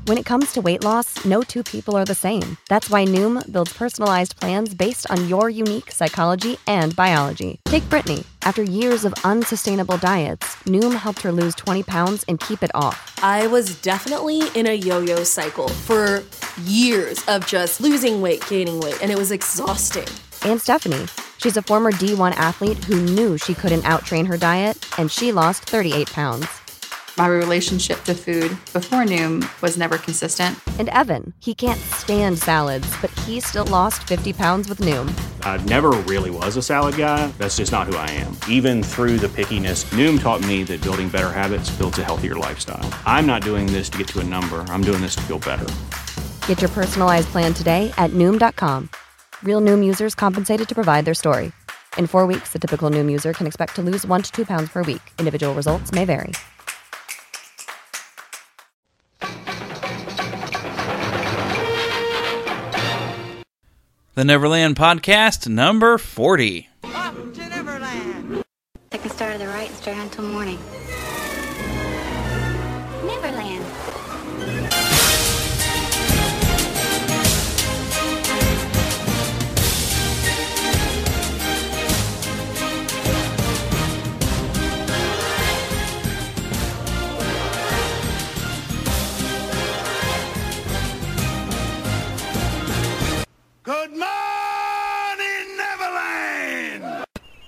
When it comes to weight loss, no two people are the same. That's why Noom builds personalized plans based on your unique psychology and biology. Take Brittany. After years of unsustainable diets, Noom helped her lose 20 pounds and keep it off. I was definitely in a yo-yo cycle for years of just losing weight, gaining weight, and it was exhausting. And Stephanie. She's a former D1 athlete who knew she couldn't out-train her diet, and she lost 38 pounds. My relationship to food before Noom was never consistent. And Evan, he can't stand salads, but he still lost 50 pounds with Noom. I never really was a salad guy. That's just not who I am. Even through the pickiness, Noom taught me that building better habits builds a healthier lifestyle. I'm not doing this to get to a number. I'm doing this to feel better. Get your personalized plan today at Noom.com. Real Noom users compensated to provide their story. In 4 weeks, the typical Noom user can expect to lose 1 to 2 pounds per week. Individual results may vary. The Neverland Podcast, number 40. Off to Neverland. Second star to the right, straight on until morning. Neverland. Good morning, Neverland!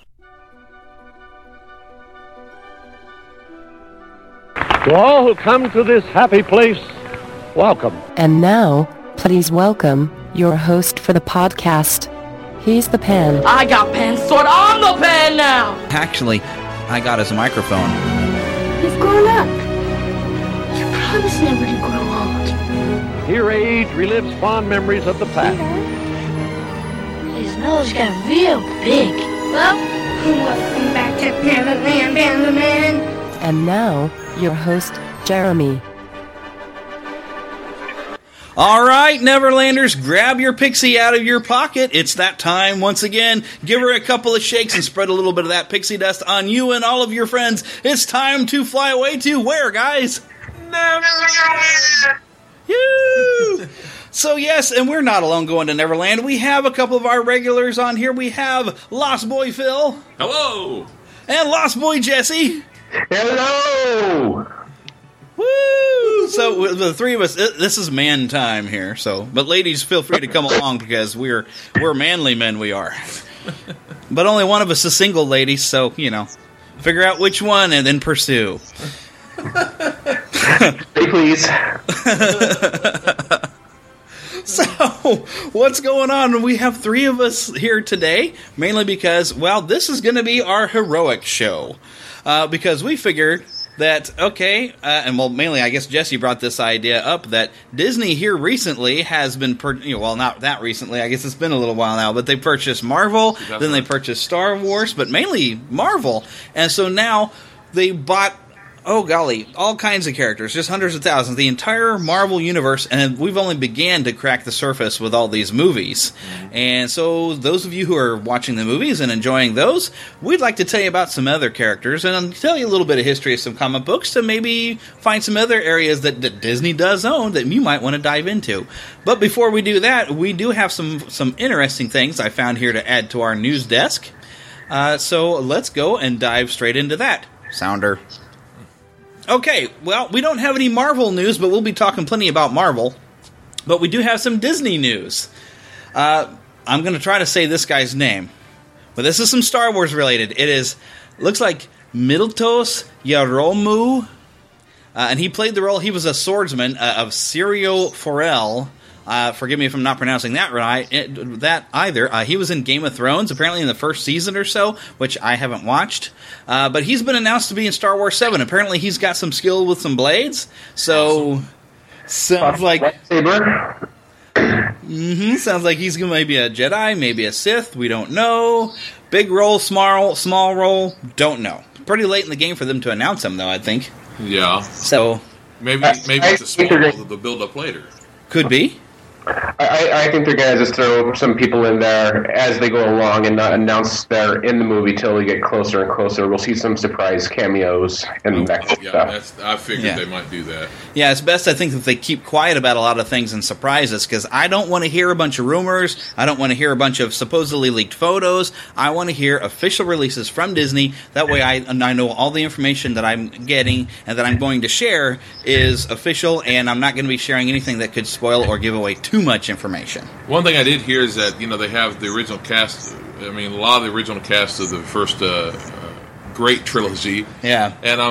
To all who come to this happy place, welcome. And now, please welcome your host for the podcast. He's the pen. I got pen sword on the pen now! Actually, I got his microphone. You've grown up. You promised never to grow old. Here age relives fond memories of the past. His nose got real big. Well, welcome back to Neverland, Neverland. And now, your host, Jeremy. All right, Neverlanders, grab your pixie out of your pocket. It's that time once again. Give her a couple of shakes and spread a little bit of that pixie dust on you and all of your friends. It's time to fly away to where, guys? Neverland! Yoo! So yes, and we're not alone going to Neverland. We have a couple of our regulars on here. We have Lost Boy Phil. Hello! And Lost Boy Jesse. Hello! Woo! So the three of us, this is man time here. So, but ladies, feel free to come along because we're manly men. We are. But only one of us is single, ladies. So figure out which one and then pursue. Hey, please. So, what's going on? We have three of us here today, mainly because, well, this is going to be our heroic show. Because we figured that, mainly, I guess Jesse brought this idea up, that Disney here recently has been, not that recently, I guess it's been a little while now, but they purchased Marvel, then they purchased Star Wars, but mainly Marvel. And so now they bought, oh golly, all kinds of characters, just hundreds of thousands, the entire Marvel universe, and we've only began to crack the surface with all these movies. And so those of you who are watching the movies and enjoying those, we'd like to tell you about some other characters and tell you a little bit of history of some comic books to maybe find some other areas that Disney does own that you might want to dive into. But before we do that, we do have some interesting things I found here to add to our news desk. So let's go and dive straight into that. Sounder. Okay, well, we don't have any Marvel news, but we'll be talking plenty about Marvel. But we do have some Disney news. I'm going to try to say this guy's name. But this is some Star Wars related. Looks like Miltos Yaromu. And he played the role, he was a swordsman of Syrio Forel. Forgive me if I'm not pronouncing that right. He was in Game of Thrones, apparently in the first season or so, which I haven't watched. But he's been announced to be in Star Wars 7. Apparently he's got some skill with some blades. So, sounds like... sounds like he's going to maybe a Jedi, maybe a Sith. We don't know. Big role, small role. Don't know. Pretty late in the game for them to announce him, though, I think. Yeah. So... Maybe it's a small role that they'll build up later. Could be. I think they're going to just throw some people in there as they go along and not announce they're in the movie till we get closer and closer. We'll see some surprise cameos and that kind of stuff. I figured they might do that. Yeah, it's best, I think, that they keep quiet about a lot of things and surprise us, because I don't want to hear a bunch of rumors. I don't want to hear a bunch of supposedly leaked photos. I want to hear official releases from Disney. That way I know all the information that I'm getting and that I'm going to share is official, and I'm not going to be sharing anything that could spoil or give away too much information. One thing I did hear is that, they have the original cast. I mean, a lot of the original cast of the first great trilogy. Yeah. And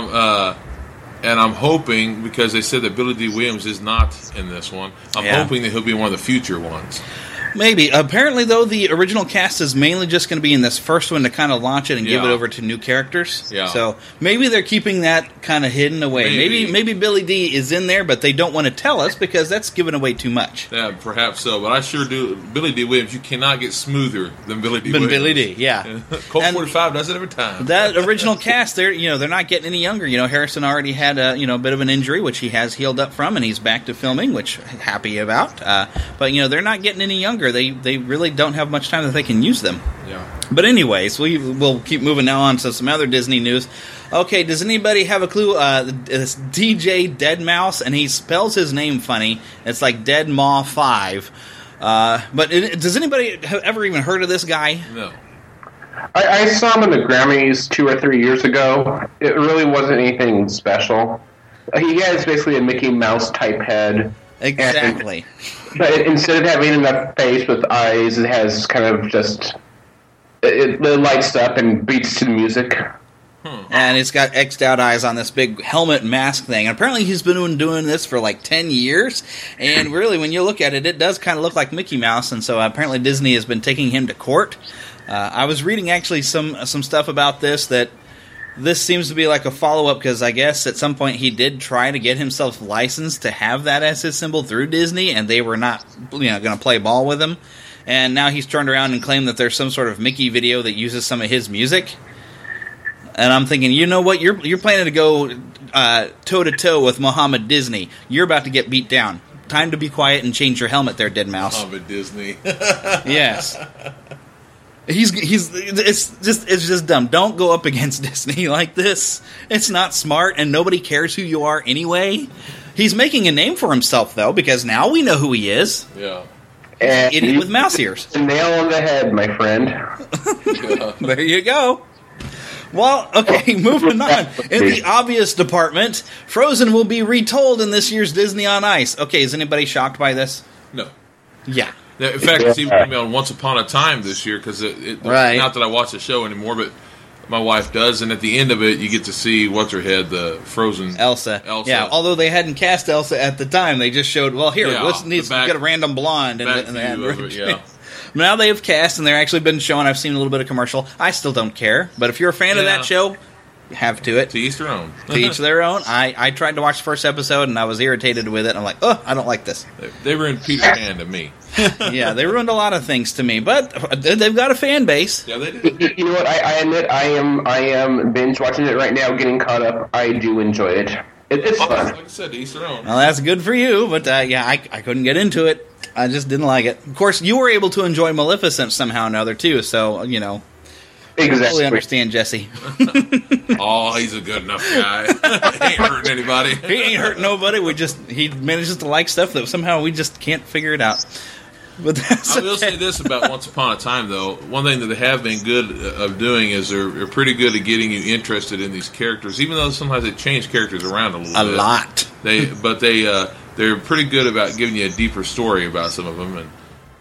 I'm hoping, because they said that Billy D. Williams is not in this one, I'm hoping that he'll be one of the future ones. Maybe. Apparently, though, the original cast is mainly just going to be in this first one to kind of launch it and give it over to new characters. Yeah. So maybe they're keeping that kind of hidden away. Maybe Billy D is in there, but they don't want to tell us because that's giving away too much. Yeah, perhaps so. But I sure do. Billy D. Williams, you cannot get smoother than Billy D. Williams. Billy D. Yeah. Colt 45 does it every time. That original cast, they're not getting any younger. Harrison already had a bit of an injury, which he has healed up from, and he's back to filming, which I'm happy about. But they're not getting any younger. They really don't have much time that they can use them. Yeah. But anyways, we'll keep moving now on to some other Disney news. Okay, does anybody have a clue? It's DJ Deadmau5, and he spells his name funny. It's like Deadmaw 5. But does anybody have ever even heard of this guy? No. I saw him in the Grammys 2 or 3 years ago. It really wasn't anything special. He has basically a Mickey Mouse type head. Exactly. But instead of having a face with eyes, it has kind of just... It lights up and beats to the music. And it's got X'd out eyes on this big helmet mask thing. And apparently he's been doing this for like 10 years. And really, when you look at it, it does kind of look like Mickey Mouse. And so apparently Disney has been taking him to court. I was reading actually some stuff about this, that this seems to be like a follow-up, because I guess at some point he did try to get himself licensed to have that as his symbol through Disney, and they were not going to play ball with him. And now he's turned around and claimed that there's some sort of Mickey video that uses some of his music. And I'm thinking, you know what? You're planning to go toe-to-toe with Muhammad Disney. You're about to get beat down. Time to be quiet and change your helmet there, Deadmau5. Muhammad Disney. Yes. It's just dumb. Don't go up against Disney like this. It's not smart, and nobody cares who you are anyway. He's making a name for himself, though, because now we know who he is. Yeah. And idiot with mouse ears. Nail on the head, my friend. There you go. Well, okay, moving on. In the obvious department, Frozen will be retold in this year's Disney on Ice. Okay, is anybody shocked by this? No. Yeah. In fact, it's even going to be on Once Upon a Time this year, because not that I watch the show anymore, but my wife does, and at the end of it, you get to see what's-her-head, the Frozen Elsa. Yeah, although they hadn't cast Elsa at the time, they just showed, let's get a random blonde. Yeah. Now they have cast, and they're actually been shown. I've seen a little bit of commercial. I still don't care, but if you're a fan of that show, have to it. To each their own. To each their own. I tried to watch the first episode, and I was irritated with it. I'm like, I don't like this. They ruined Peter Pan to me. Yeah, they ruined a lot of things to me, but they've got a fan base. Yeah, they do. You know what? I admit I am binge watching it right now, getting caught up. I do enjoy it. It's fun. Like I said, to each their own. Well, that's good for you, but I couldn't get into it. I just didn't like it. Of course, you were able to enjoy Maleficent somehow or another, too, so, Exactly. I totally understand Jesse. Oh, he's a good enough guy. He ain't hurting anybody. He ain't hurting nobody. He manages to like stuff that somehow we just can't figure it out. But that's I will say this about Once Upon a Time, though. One thing that they have been good of doing is they're pretty good at getting you interested in these characters, even though sometimes they change characters around a little bit. A lot. They're pretty good about giving you a deeper story about some of them, and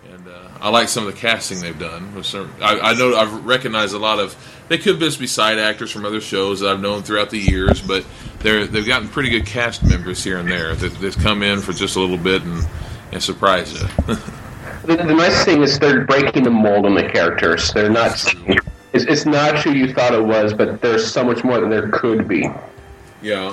I like some of the casting they've done. I know I've recognized a lot of. They could just be side actors from other shows that I've known throughout the years, but they've gotten pretty good cast members here and there that come in for just a little bit and surprise you. The nice thing is they're breaking the mold on the characters. They're not. It's not who you thought it was, but there's so much more than there could be. Yeah.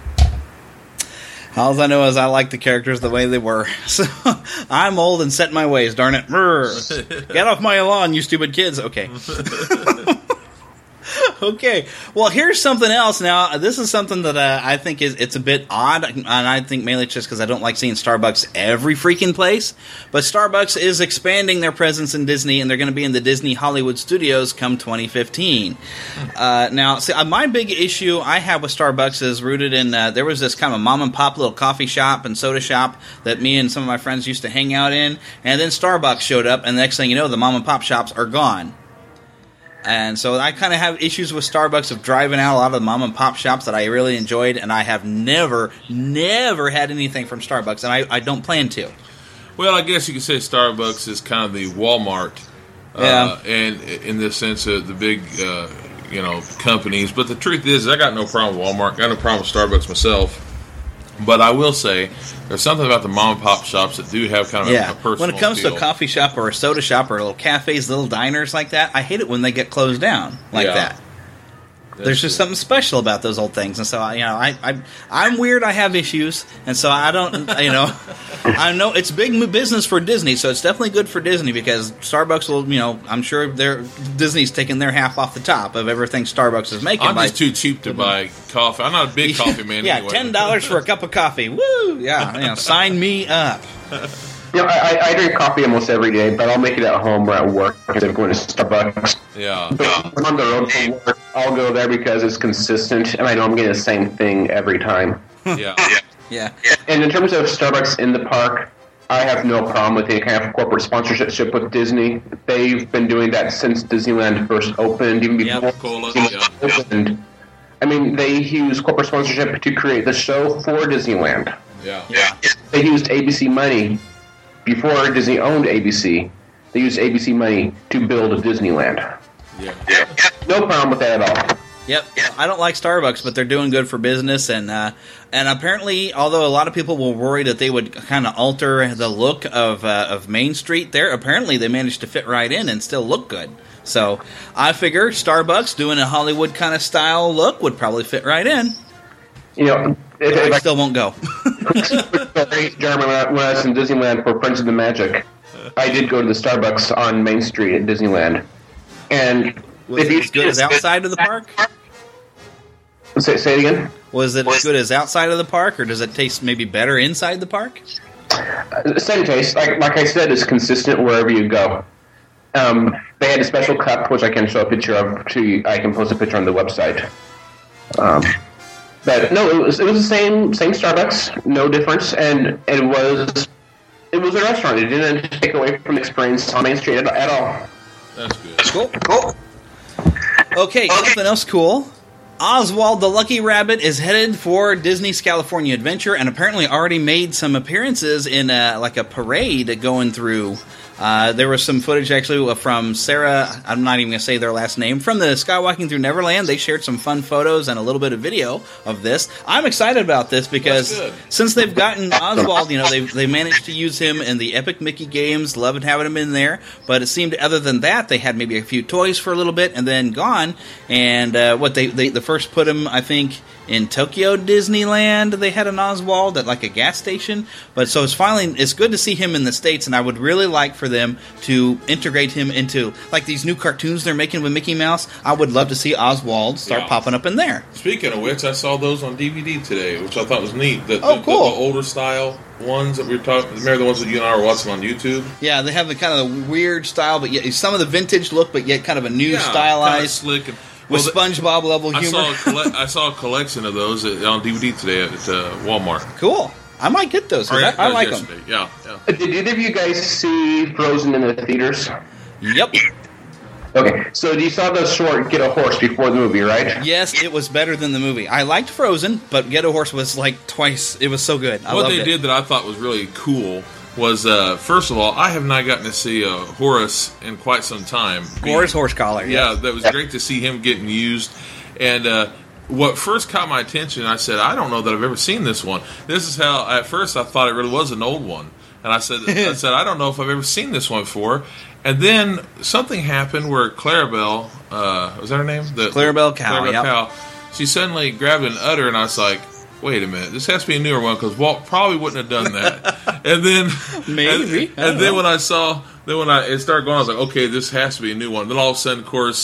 All I know is I like the characters the way they were. So I'm old and set in my ways, darn it. Get off my lawn, you stupid kids. Okay. Okay. Well, here's something else. Now, this is something that I think it's a bit odd, and I think mainly just because I don't like seeing Starbucks every freaking place. But Starbucks is expanding their presence in Disney, and they're going to be in the Disney Hollywood Studios come 2015. Now, see, my big issue I have with Starbucks is rooted in there was this kind of mom and pop little coffee shop and soda shop that me and some of my friends used to hang out in, and then Starbucks showed up, and the next thing you know, the mom and pop shops are gone. And so I kind of have issues with Starbucks of driving out a lot of the mom and pop shops that I really enjoyed, and I have never had anything from Starbucks, and I don't plan to. Well, I guess you could say Starbucks is kind of the Walmart, and in the sense of the big, companies. But the truth is, I got no problem with Walmart. Got no problem with Starbucks myself. But I will say, there's something about the mom and pop shops that do have kind of a personal when it comes feel. to a coffee shop or a soda shop or little cafes, little diners like that, I hate it when they get closed down like that. There's just something special about those old things, and so I'm weird. I have issues, and so I don't. I know it's big business for Disney, so it's definitely good for Disney because Starbucks will. I'm sure Disney's taking their half off the top of everything Starbucks is making. I'm just too cheap to buy coffee. I'm not a big coffee man. Yeah, anyway. $10 for a cup of coffee. Woo! Yeah, sign me up. I drink coffee almost every day, but I'll make it at home or at work instead of going to Starbucks. Yeah. But I'm on the road for work. I'll go there because it's consistent, and I know I'm getting the same thing every time. Yeah. And in terms of Starbucks in the park, I have no problem with any kind of corporate sponsorship with Disney. They've been doing that since Disneyland first opened, even before Disneyland opened. I mean, they use corporate sponsorship to create the show for Disneyland. Yeah. They used ABC money. Before Disney owned ABC, they used ABC money to build a Disneyland. Yeah. No problem with that at all. Yep. I don't like Starbucks, but they're doing good for business, and apparently, although a lot of people were worried that they would kind of alter the look of Main Street, apparently they managed to fit right in and still look good. So I figure Starbucks doing a Hollywood kind of style look would probably fit right in. I still won't go. Jeremy, when I was in Disneyland for Friends of the Magic, I did go to the Starbucks on Main Street at Disneyland. And was it as good as outside of the park? Say it again? Was it as good as outside of the park, or does it taste maybe better inside the park? Same taste. Like I said, it's consistent wherever you go. They had a special cup, which I can show a picture of to you. I can post a picture on the website. But no, it was the same Starbucks, no difference, and it was a restaurant. It didn't take away from the experience on Main Street at all. That's good. Cool. Okay, something else cool. Oswald the Lucky Rabbit is headed for Disney's California Adventure, and apparently already made some appearances in a parade going through. There was some footage actually from Sarah, I'm not even going to say their last name, from the Skywalking Through Neverland. They shared some fun photos and a little bit of video of this. I'm excited about this because since they've gotten Oswald, they managed to use him in the Epic Mickey games, loved having him in there, but it seemed other than that, they had maybe a few toys for a little bit and then gone, and they first put him, I think, in Tokyo Disneyland. They had an Oswald at a gas station, but so it's good to see him in the States, and I would really like for them to integrate him into these new cartoons they're making with Mickey Mouse. I would love to see Oswald start popping up in there. Speaking of which, I saw those on DVD today, which I thought was neat. Cool. The older style ones that we were talking. Remember the ones that you and I were watching on YouTube? Yeah, they have the kind of the weird style, but yet some of the vintage look, but yet kind of a new stylized, kind of slick. With SpongeBob level humor. I saw a collection of those on DVD today at Walmart. Cool. I might get those. I like them. Yeah. Did either of you guys see Frozen in the theaters? Yep. Okay, so you saw the short Get a Horse before the movie, right? Yes, it was better than the movie. I liked Frozen, but Get a Horse was twice. It was so good. What they did that I thought was really cool was, first of all, I have not gotten to see Horace in quite some time. Horace Horsecollar. Yeah, that was great to see him getting used. And what first caught my attention, I said, I don't know that I've ever seen this one. This is how, at first, I thought it really was an old one. And I said, I don't know if I've ever seen this one before. And then something happened where Clarabelle, was that her name? Clarabelle Cow. Cow. She suddenly grabbed an udder, and I was like, wait a minute, this has to be a newer one because Walt probably wouldn't have done that. And then maybe, and then when it started going, I was like, okay, this has to be a new one. Then all of a sudden, of course,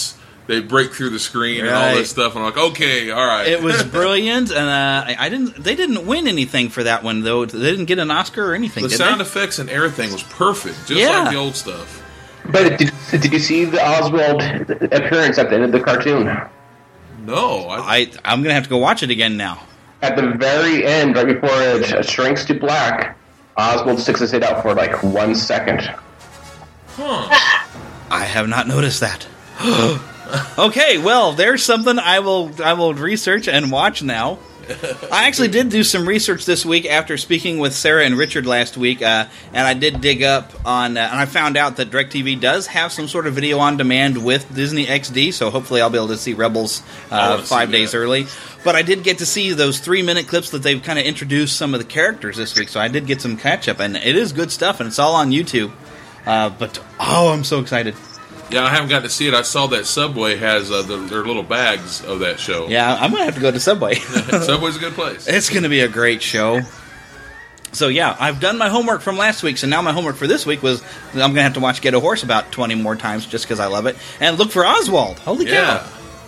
they break through the screen and all this stuff. And I'm like, okay, all right. It was brilliant, and they didn't win anything for that one though. They didn't get an Oscar or anything. The sound effects and everything was perfect, just like the old stuff. But did you see the Oswald appearance at the end of the cartoon? No, I'm gonna have to go watch it again now. At the very end, right before it shrinks to black, Oswald sticks his head out for like 1 second. Huh. I have not noticed that. Okay, well, there's something I will research and watch now. I actually did do some research this week after speaking with Sarah and Richard last week, and I did dig up on, and I found out that DirecTV does have some sort of video on demand with Disney XD, so hopefully I'll be able to see Rebels 5 days early. But I did get to see those 3-minute clips that they've kind of introduced some of the characters this week, so I did get some catch-up, and it is good stuff, and it's all on YouTube. I'm so excited. Yeah, I haven't gotten to see it. I saw that Subway has their little bags of that show. Yeah, I'm going to have to go to Subway. Subway's a good place. It's going to be a great show. So, yeah, I've done my homework from last week, so now my homework for this week was I'm going to have to watch Get a Horse about 20 more times just because I love it. And look for Oswald. Holy cow.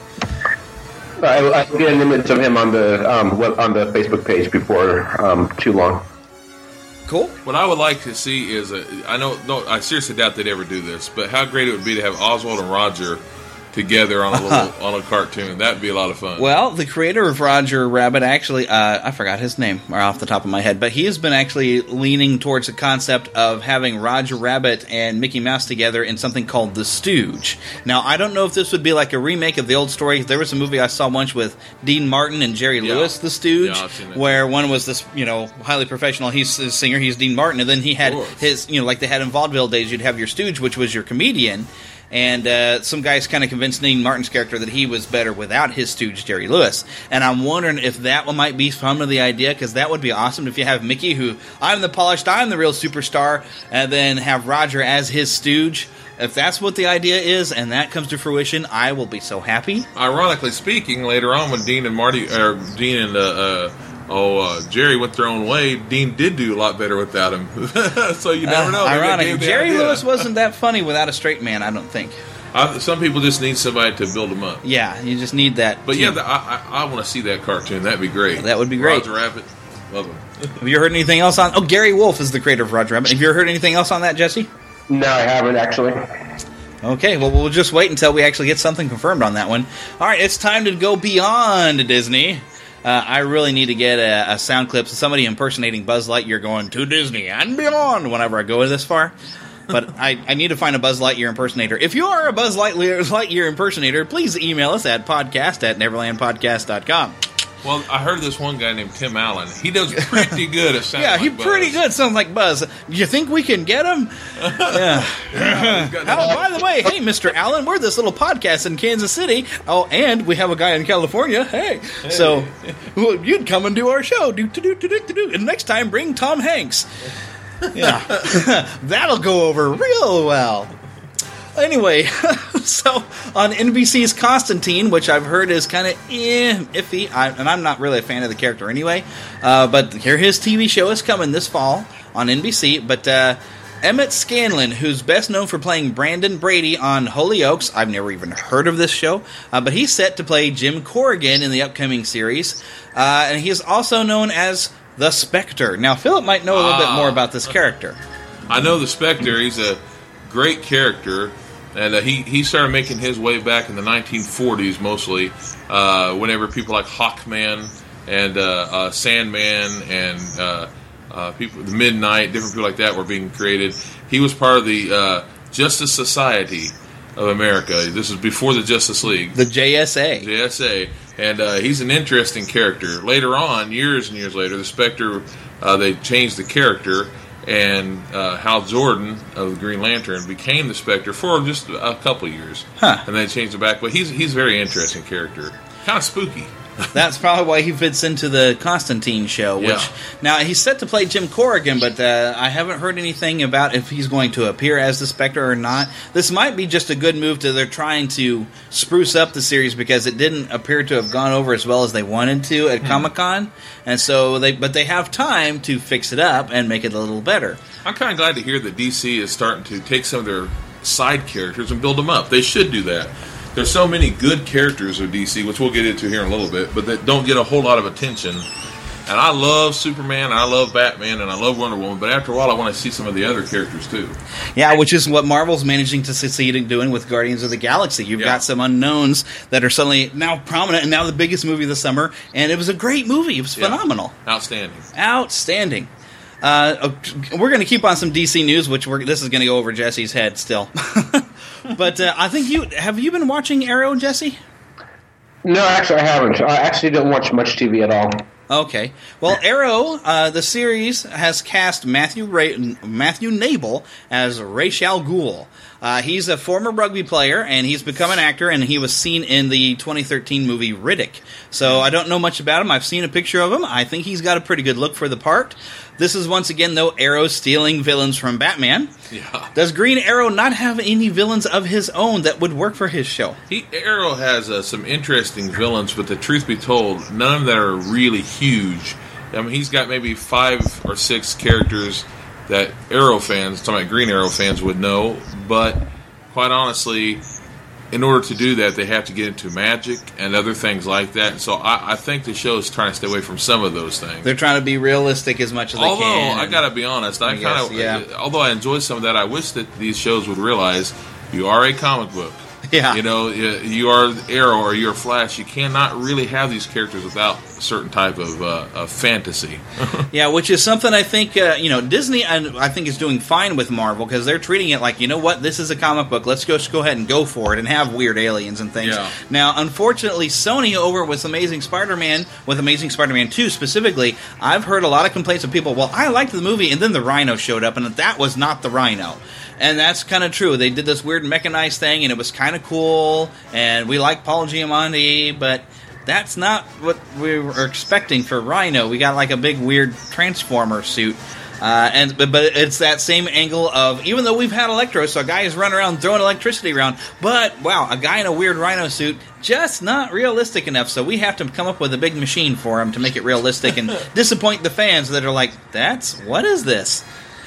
I'll get an image of him on the Facebook page before too long. Cool. What I would like to see is, I seriously doubt they'd ever do this, but how great it would be to have Oswald and Roger together on a cartoon. That'd be a lot of fun. Well, the creator of Roger Rabbit actually, I forgot his name off the top of my head, but he has been actually leaning towards the concept of having Roger Rabbit and Mickey Mouse together in something called The Stooge. Now, I don't know if this would be like a remake of the old story. There was a movie I saw once with Dean Martin and Jerry Lewis, The Stooge, where one was this, highly professional. He's a singer, he's Dean Martin, and then he had his, like they had in vaudeville days, you'd have your Stooge, which was your comedian. And some guys kind of convinced Dean Martin's character that he was better without his stooge, Jerry Lewis. And I'm wondering if that one might be some of the idea, because that would be awesome if you have Mickey, who, I'm the polished, I'm the real superstar, and then have Roger as his stooge. If that's what the idea is, and that comes to fruition, I will be so happy. Ironically speaking, later on when Dean and Jerry went their own way, Dean did do a lot better without him. So you never know. Ironic. Jerry Lewis wasn't that funny without a straight man, I don't think. Some people just need somebody to build them up. Yeah, you just need that. But I want to see that cartoon. That'd be great. That would be great. Roger Rabbit. Love him. Have you heard anything else on... Oh, Gary Wolf is the creator of Roger Rabbit. Have you heard anything else on that, Jesse? No, I haven't, actually. Okay, well, we'll just wait until we actually get something confirmed on that one. All right, it's time to go beyond Disney. I really need to get a sound clip of somebody impersonating Buzz Lightyear going to Disney and beyond whenever I go this far. But I need to find a Buzz Lightyear impersonator. If you are a Buzz Lightyear impersonator, please email us at podcast@neverlandpodcast.com. Well, I heard this one guy named Tim Allen. He does pretty good at sounding like Buzz. Yeah, he's pretty good. Sounds like Buzz. You think we can get him? Yeah. By the way, hey, Mr. Allen, we're this little podcast in Kansas City. Oh, and we have a guy in California. Hey. So you'd come and do our show. And next time, bring Tom Hanks. Yeah. That'll go over real well. Anyway, so on NBC's Constantine, which I've heard is kind of iffy, and I'm not really a fan of the character anyway, but here his TV show is coming this fall on NBC, but Emmett Scanlon, who's best known for playing Brandon Brady on Hollyoaks, I've never even heard of this show, but he's set to play Jim Corrigan in the upcoming series, and he is also known as the Spectre. Now, Philip might know a little bit more about this character. I know the Spectre. He's a great character. And he started making his way back in the 1940s mostly, whenever people like Hawkman and Sandman and people, the Midnight, different people like that were being created. He was part of the Justice Society of America. This is before the Justice League. The JSA. JSA. And he's an interesting character. Later on, years and years later, the Spectre, they changed the character. And Hal Jordan of the Green Lantern became the Spectre for just a couple of years. Huh. And then changed it back. But he's a very interesting character. Kind of spooky. That's probably why he fits into the Constantine show. Which now, he's set to play Jim Corrigan, but I haven't heard anything about if he's going to appear as the Spectre or not. This might be just a good move they're trying to spruce up the series because it didn't appear to have gone over as well as they wanted to at Comic-Con. And so they have time to fix it up and make it a little better. I'm kind of glad to hear that DC is starting to take some of their side characters and build them up. They should do that. there's so many good characters of DC, which we'll get into here in a little bit, but that don't get a whole lot of attention. And I love Superman, and I love Batman, and I love Wonder Woman, but after a while I want to see some of the other characters too. Yeah, which is what Marvel's managing to succeed in doing with Guardians of the Galaxy. You've got some unknowns that are suddenly now prominent, and now the biggest movie of the summer, and it was a great movie. It was phenomenal. Outstanding. We're going to keep on some DC news, which this is going to go over Jesse's head still. But I think have you been watching Arrow, Jesse? No, actually I haven't. I actually don't watch much TV at all. Okay. Well, Arrow, the series, has cast Matthew Nabel as Ra's al Ghul. He's a former rugby player, and he's become an actor, and he was seen in the 2013 movie Riddick. So I don't know much about him. I've seen a picture of him. I think he's got a pretty good look for the part. This is, once again, though, Arrow stealing villains from Batman. Yeah. Does Green Arrow not have any villains of his own that would work for his show? Arrow has some interesting villains, but the truth be told, none of them that are really huge. I mean, he's got maybe 5 or 6 characters that Arrow fans, talking about Green Arrow fans, would know, but quite honestly, in order to do that, they have to get into magic and other things like that. So I think the show is trying to stay away from some of those things. They're trying to be realistic as much as they can. Although, I got to be honest, although I enjoy some of that, I wish that these shows would realize you are a comic book. Yeah. You know, you are Arrow or you're Flash. You cannot really have these characters without a certain type of fantasy. Yeah, which is something I think, Disney, I think, is doing fine with Marvel, because they're treating it like, you know what, this is a comic book. Let's just go ahead and go for it and have weird aliens and things. Yeah. Now, unfortunately, Sony over with Amazing Spider-Man 2 specifically, I've heard a lot of complaints of people, well, I liked the movie, and then the Rhino showed up, and that was not the Rhino. And that's kind of true. They did this weird mechanized thing, and it was kind of cool, and we like Paul Giamatti, but that's not what we were expecting for Rhino. We got like a big weird Transformer suit. But it's that same angle of, even though we've had Electro, so a guy is running around throwing electricity around, but, wow, a guy in a weird Rhino suit, just not realistic enough, so we have to come up with a big machine for him to make it realistic and disappoint the fans that are like, what is this?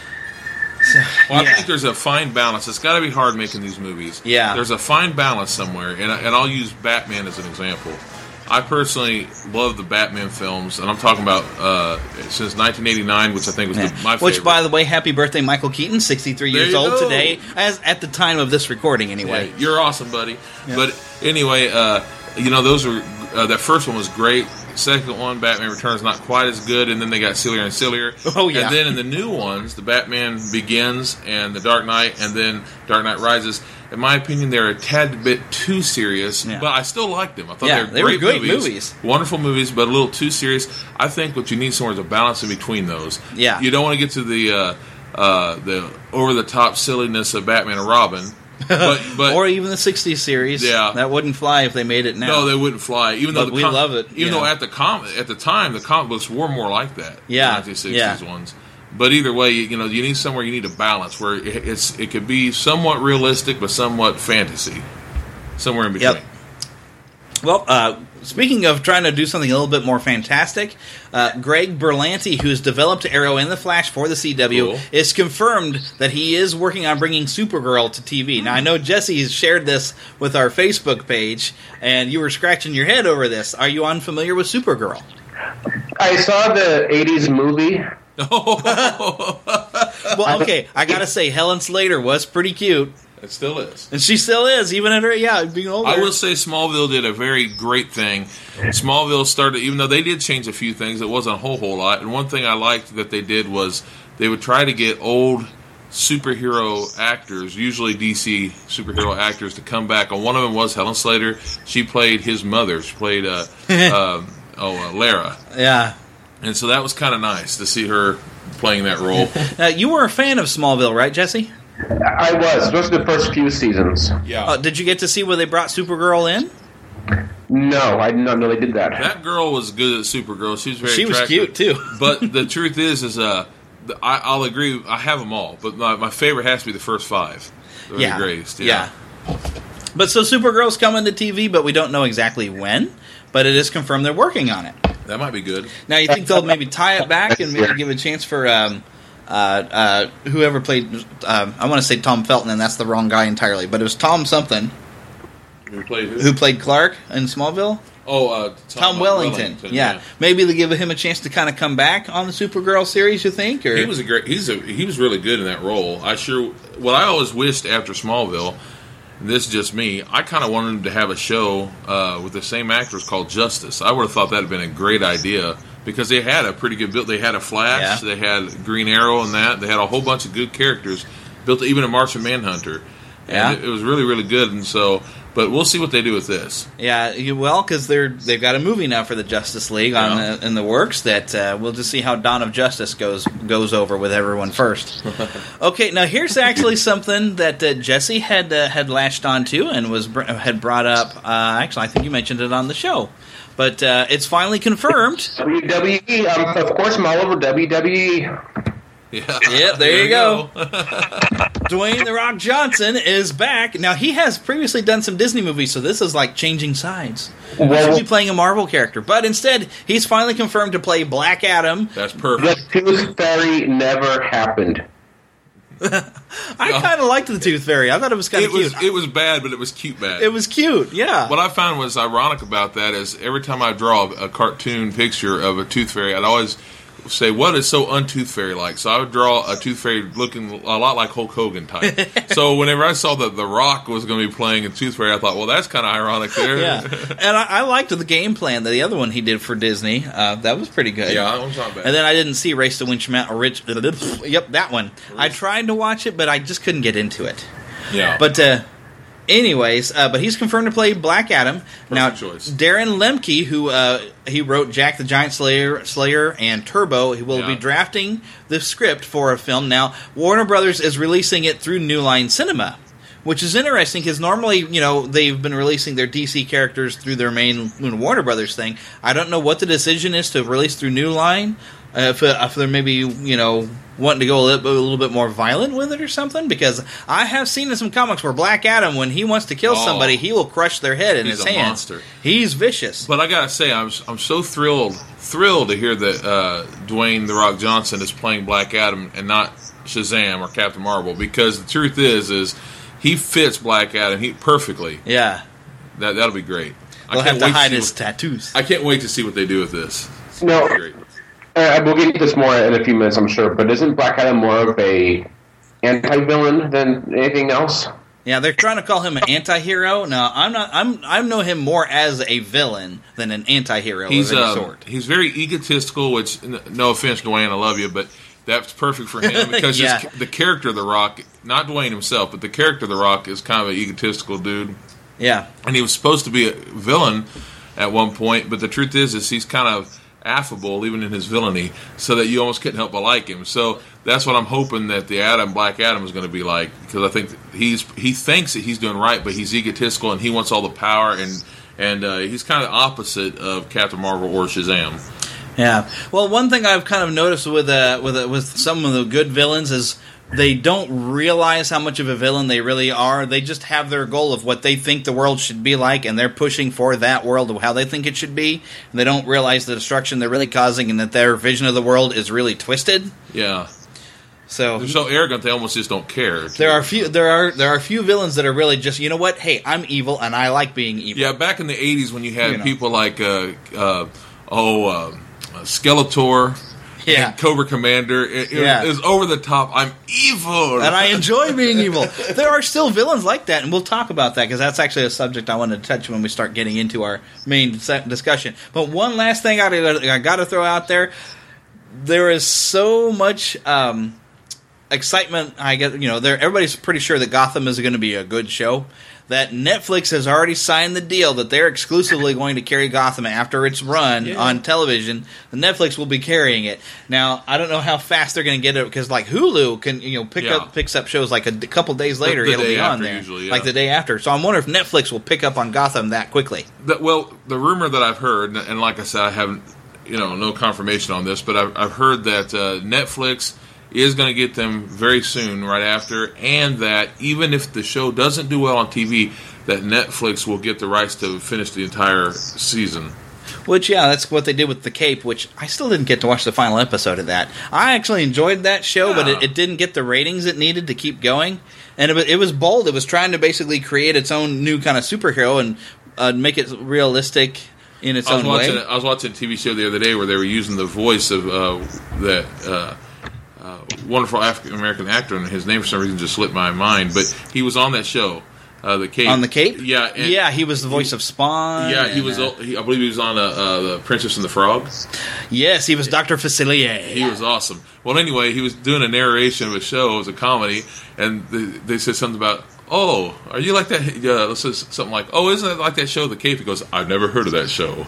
Well, I think there's a fine balance. It's got to be hard making these movies. Yeah. There's a fine balance somewhere, and I'll use Batman as an example. I personally love the Batman films, and I'm talking about since 1989, which I think was my favorite. Which, by the way, happy birthday, Michael Keaton, 63 years old today, as at the time of this recording, anyway. Yeah, you're awesome, buddy. Yep. But anyway, those were that first one was great. Second one, Batman Returns, not quite as good, and then they got sillier and sillier. Oh, yeah. And then in the new ones, the Batman Begins and the Dark Knight, and then Dark Knight Rises, in my opinion, they're a tad bit too serious, but I still liked them. I thought they were great movies. Wonderful movies, but a little too serious. I think what you need somewhere is a balance in between those. Yeah. You don't want to get to the over-the-top silliness of Batman and Robin. But or even the 60s series. Yeah. That wouldn't fly if they made it now. No, they wouldn't fly. Even though we love it. Even though at the time, the comic books were more like that. Yeah. The 1960s ones. But either way, you need somewhere you need a balance where it could be somewhat realistic but somewhat fantasy. Somewhere in between. Yep. Well, speaking of trying to do something a little bit more fantastic, Greg Berlanti, who's developed Arrow and the Flash for the CW, is confirmed that he is working on bringing Supergirl to TV. Now, I know Jesse has shared this with our Facebook page, and you were scratching your head over this. Are you unfamiliar with Supergirl? I saw the 80s movie. Well, okay, I gotta say, Helen Slater was pretty cute. It still is. And she still is, even at her, being older. I will say Smallville did a very great thing. Smallville started, even though they did change a few things, it wasn't a whole lot. And one thing I liked that they did was they would try to get old superhero actors, usually DC superhero actors, to come back. And one of them was Helen Slater. She played his mother. She played Lara. Yeah. And so that was kind of nice to see her playing that role. You were a fan of Smallville, right, Jesse? I was. Those were the first few seasons. Yeah. Did you get to see where they brought Supergirl in? No, I did not know they did that. That girl was good at Supergirl. She was very attractive. Was cute, too. But the truth is I'll agree, I have them all, but my favorite has to be the first 5. They're the greatest. Yeah. But so Supergirl's coming to TV, but we don't know exactly when, but it is confirmed they're working on it. That might be good. Now, you think they'll maybe tie it back and maybe give a chance for whoever played, I want to say Tom Felton, and that's the wrong guy entirely, but it was Tom something. Who played who? Who played Clark in Smallville? Oh, Tom Wellington. Yeah. Maybe they give him a chance to kind of come back on the Supergirl series. You think? Or he was he was really good in that role. What I always wished after Smallville, and this is just me, I kind of wanted him to have a show with the same actors called Justice. I would have thought that would have been a great idea because they had a pretty good build. They had a Flash, they had Green Arrow, and they had a whole bunch of good characters built, even a Martian Manhunter. And it was really, really good. And so. But we'll see what they do with this. Yeah, well, because they've got a movie now for the Justice League in the works that we'll just see how Dawn of Justice goes over with everyone first. Okay, now here's actually something that Jesse had latched onto and had brought up. Actually, I think you mentioned it on the show, but it's finally confirmed. WWE, of course, I'm all over WWE. Yeah. Yep, there you go. Dwayne "The Rock" Johnson is back. Now, he has previously done some Disney movies, so this is like changing sides. He should be playing a Marvel character. But instead, he's finally confirmed to play Black Adam. That's perfect. The Tooth Fairy never happened. I kind of liked the Tooth Fairy. I thought it was kind of cute. It was bad, but it was cute bad. It was cute, yeah. What I found was ironic about that is every time I draw a cartoon picture of a Tooth Fairy, I'd always say, what is so un-Tooth Fairy like? So I would draw a Tooth Fairy looking a lot like Hulk Hogan type. So whenever I saw that The Rock was going to be playing a Tooth Fairy, I thought, well, that's kind of ironic there. Yeah. And I liked the game plan, the other one he did for Disney. That was pretty good. Yeah, that was not bad. And then I didn't see Race to Winch Mountain. Yep, that one. I tried to watch it, but I just couldn't get into it. Yeah. But anyways, but he's confirmed to play Black Adam. Now, choice. Darren Lemke, who he wrote Jack the Giant Slayer and Turbo, he will be drafting the script for a film. Now, Warner Brothers is releasing it through New Line Cinema, which is interesting because normally, they've been releasing their DC characters through their main Warner Brothers thing. I don't know what the decision is to release through New Line. If they're maybe, wanting to go a little bit more violent with it or something, because I have seen in some comics where Black Adam, when he wants to kill somebody, he will crush their head in his hand. He's a monster. He's vicious. But I gotta say, I'm so thrilled to hear that Dwayne "The Rock" Johnson is playing Black Adam and not Shazam or Captain Marvel, because the truth is he fits Black Adam perfectly. Yeah, that'll be great. He'll have to hide his tattoos. I can't wait to see what they do with this. No. We'll get to this more in a few minutes, I'm sure, but isn't Black Adam more of a anti-villain than anything else? Yeah, they're trying to call him an anti-hero. No, I'm not. I know him more as a villain than an anti-hero of any sort. He's very egotistical, which, no offense, Dwayne, I love you, but that's perfect for him because the character of The Rock, not Dwayne himself, but the character of The Rock is kind of an egotistical dude. Yeah. And he was supposed to be a villain at one point, but the truth is he's kind of affable even in his villainy, so that you almost couldn't help but like him. So that's what I'm hoping that the Black Adam is going to be like, because I think he thinks that he's doing right, but he's egotistical and he wants all the power, and he's kind of the opposite of Captain Marvel or Shazam. Yeah. Well, one thing I've kind of noticed with some of the good villains is they don't realize how much of a villain they really are. They just have their goal of what they think the world should be like, and they're pushing for that world of how they think it should be. And they don't realize the destruction they're really causing, and that their vision of the world is really twisted. Yeah. So they're so arrogant they almost just don't care. There are few villains that are really just, you know what? Hey, I'm evil and I like being evil. Yeah, back in the 80s when you had people like Skeletor. Yeah, Cobra Commander. It was over the top. I'm evil, and I enjoy being evil. There are still villains like that, and we'll talk about that because that's actually a subject I wanted to touch when we start getting into our main discussion. But one last thing I got to throw out there: there is so much excitement. I guess everybody's pretty sure that Gotham is going to be a good show. That Netflix has already signed the deal that they're exclusively going to carry Gotham after its run on television. Netflix will be carrying it. Now, I don't know how fast they're going to get it, because like Hulu can picks up shows like a couple days later. It'll be on there, usually, like the day after. So I'm wondering if Netflix will pick up on Gotham that quickly. Well, the rumor that I've heard, and like I said, I haven't no confirmation on this, but I've heard that Netflix is going to get them very soon, right after, and that even if the show doesn't do well on TV, that Netflix will get the rights to finish the entire season. Which, yeah, that's what they did with The Cape, which I still didn't get to watch the final episode of that. I actually enjoyed that show, but it didn't get the ratings it needed to keep going. And it was bold. It was trying to basically create its own new kind of superhero and make it realistic in its own way. I was watching a TV show the other day where they were using the voice of that wonderful African-American actor, and his name for some reason just slipped my mind, but he was on that show. The Cape. On The Cape? Yeah. Yeah, he was the voice of Spawn. Yeah, I believe he was on The Princess and the Frog. Yes, he was Dr. Facilier. He was awesome. Well, anyway, he was doing a narration of a show. It was a comedy, and they said something about, oh, are you like that? Let's say something like, oh, isn't it like that show, The Cape? He goes, I've never heard of that show.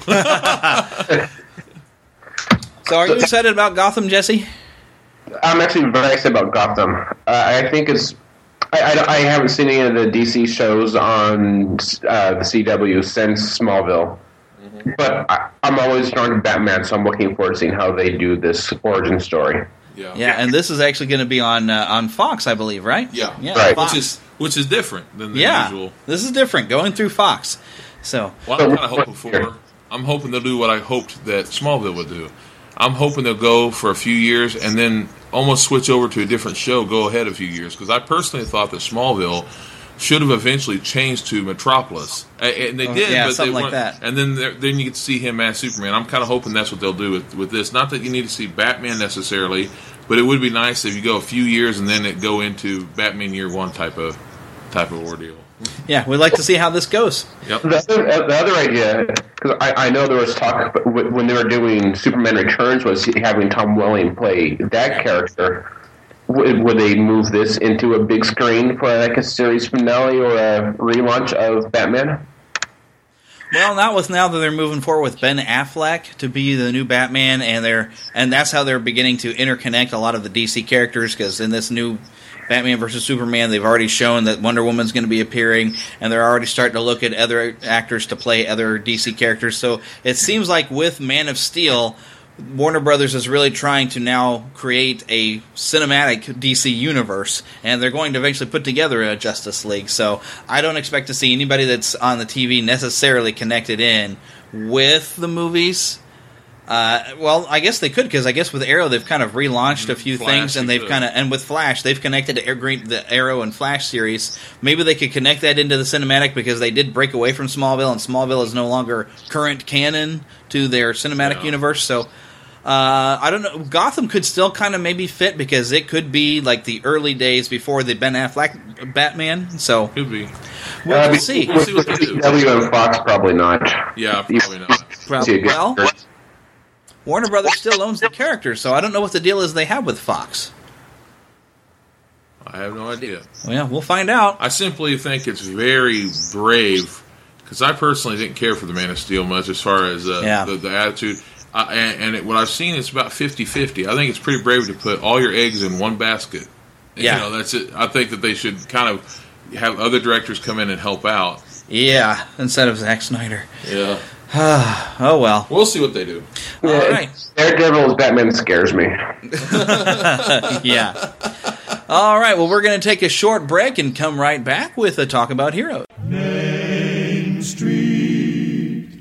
So are you excited about Gotham, Jesse? I'm actually very excited about Gotham. I think it's... I haven't seen any of the DC shows on the CW since Smallville. Mm-hmm. But I'm always drawn to Batman, so I'm looking forward to seeing how they do this origin story. Yeah, and this is actually going to be on Fox, I believe, right? Yeah, right. Fox. Which is different than the usual. This is different, going through Fox. So, what I'm kind of hoping for, I'm hoping they'll do what I hoped that Smallville would do. I'm hoping they'll go for a few years and then almost switch over to a different show, go ahead a few years. Because I personally thought that Smallville should have eventually changed to Metropolis. And they did. Yeah, but something they like that. And then you get to see him as Superman. I'm kind of hoping that's what they'll do with this. Not that you need to see Batman necessarily, but it would be nice if you go a few years and then it go into Batman Year One type of ordeal. Yeah, we'd like to see how this goes. Yep. The other idea, because I know there was talk when they were doing Superman Returns, was having Tom Welling play that character. Would they move this into a big screen for like a series finale or a relaunch of Batman? Well, not with now that they're moving forward with Ben Affleck to be the new Batman, and that's how they're beginning to interconnect a lot of the DC characters, because in this new Batman vs. Superman, they've already shown that Wonder Woman's going to be appearing, and they're already starting to look at other actors to play other DC characters. So it seems like with Man of Steel, Warner Brothers is really trying to now create a cinematic DC universe, and they're going to eventually put together a Justice League. So I don't expect to see anybody that's on the TV necessarily connected in with the movies. Well, I guess they could, because I guess with Arrow they've kind of relaunched a few things, and they've and with Flash they've connected to the Arrow and Flash series. Maybe they could connect that into the cinematic, because they did break away from Smallville, and Smallville is no longer current canon to their cinematic universe. So I don't know. Gotham could still kind of maybe fit, because it could be like the early days before the Ben Affleck Batman. So could be. We'll see. We'll see what they do. CW and Fox probably not. Yeah, probably not. Well, Warner Brothers still owns the characters, so I don't know what the deal is they have with Fox. I have no idea. Well, we'll find out. I simply think it's very brave, because I personally didn't care for the Man of Steel much as far as the attitude. What I've seen is about 50-50. I think it's pretty brave to put all your eggs in one basket. Yeah. That's it. I think that they should kind of have other directors come in and help out. Yeah, instead of Zack Snyder. Yeah. Oh, well. We'll see what they do. Yeah, all right. Daredevil's Batman scares me. Yeah. All right, well, we're going to take a short break and come right back with a Talk About Heroes. Main Street,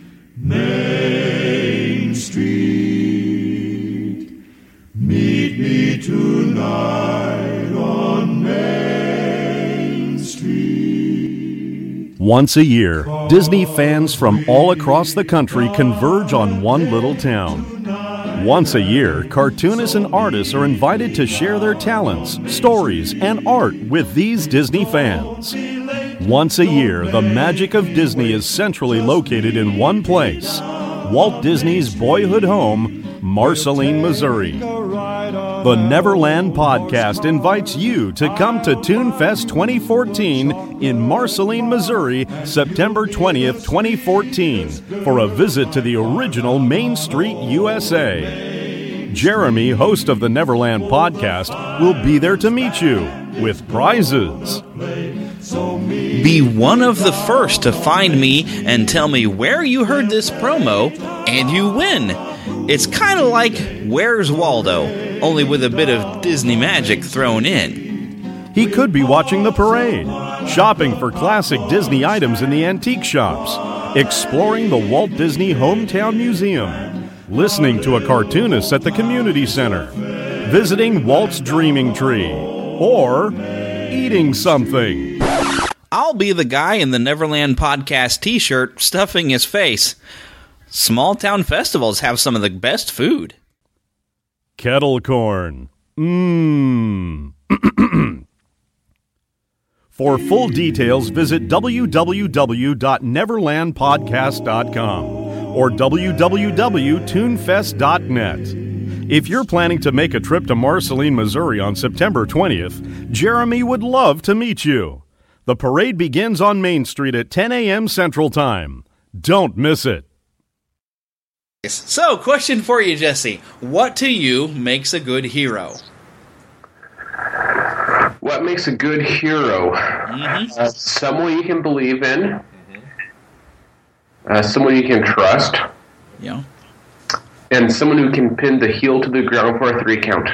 Main Street, meet me tonight on Main Street. Once a year, Disney fans from all across the country converge on one little town. Once a year, cartoonists and artists are invited to share their talents, stories, and art with these Disney fans. Once a year, the magic of Disney is centrally located in one place, Walt Disney's boyhood home, Marceline, Missouri. The Neverland Podcast invites you to come to ToonFest 2014 in Marceline, Missouri, September 20th, 2014, for a visit to the original Main Street, USA. Jeremy, host of the Neverland Podcast, will be there to meet you with prizes. Be one of the first to find me and tell me where you heard this promo, and you win. It's kind of like Where's Waldo, only with a bit of Disney magic thrown in. He could be watching the parade, shopping for classic Disney items in the antique shops, exploring the Walt Disney Hometown Museum, listening to a cartoonist at the community center, visiting Walt's Dreaming Tree, or eating something. I'll be the guy in the Neverland Podcast t-shirt stuffing his face. Small town festivals have some of the best food. Kettle corn. For full details, visit www.neverlandpodcast.com or www.toonfest.net. If you're planning to make a trip to Marceline, Missouri on September 20th, Jeremy would love to meet you. The parade begins on Main Street at 10 a.m. Central Time. Don't miss it. So, question for you, Jesse. What to you makes a good hero? What makes a good hero? Someone you can believe in. Someone you can trust. Yeah. And someone who can pin the heel to the ground for a 3 count.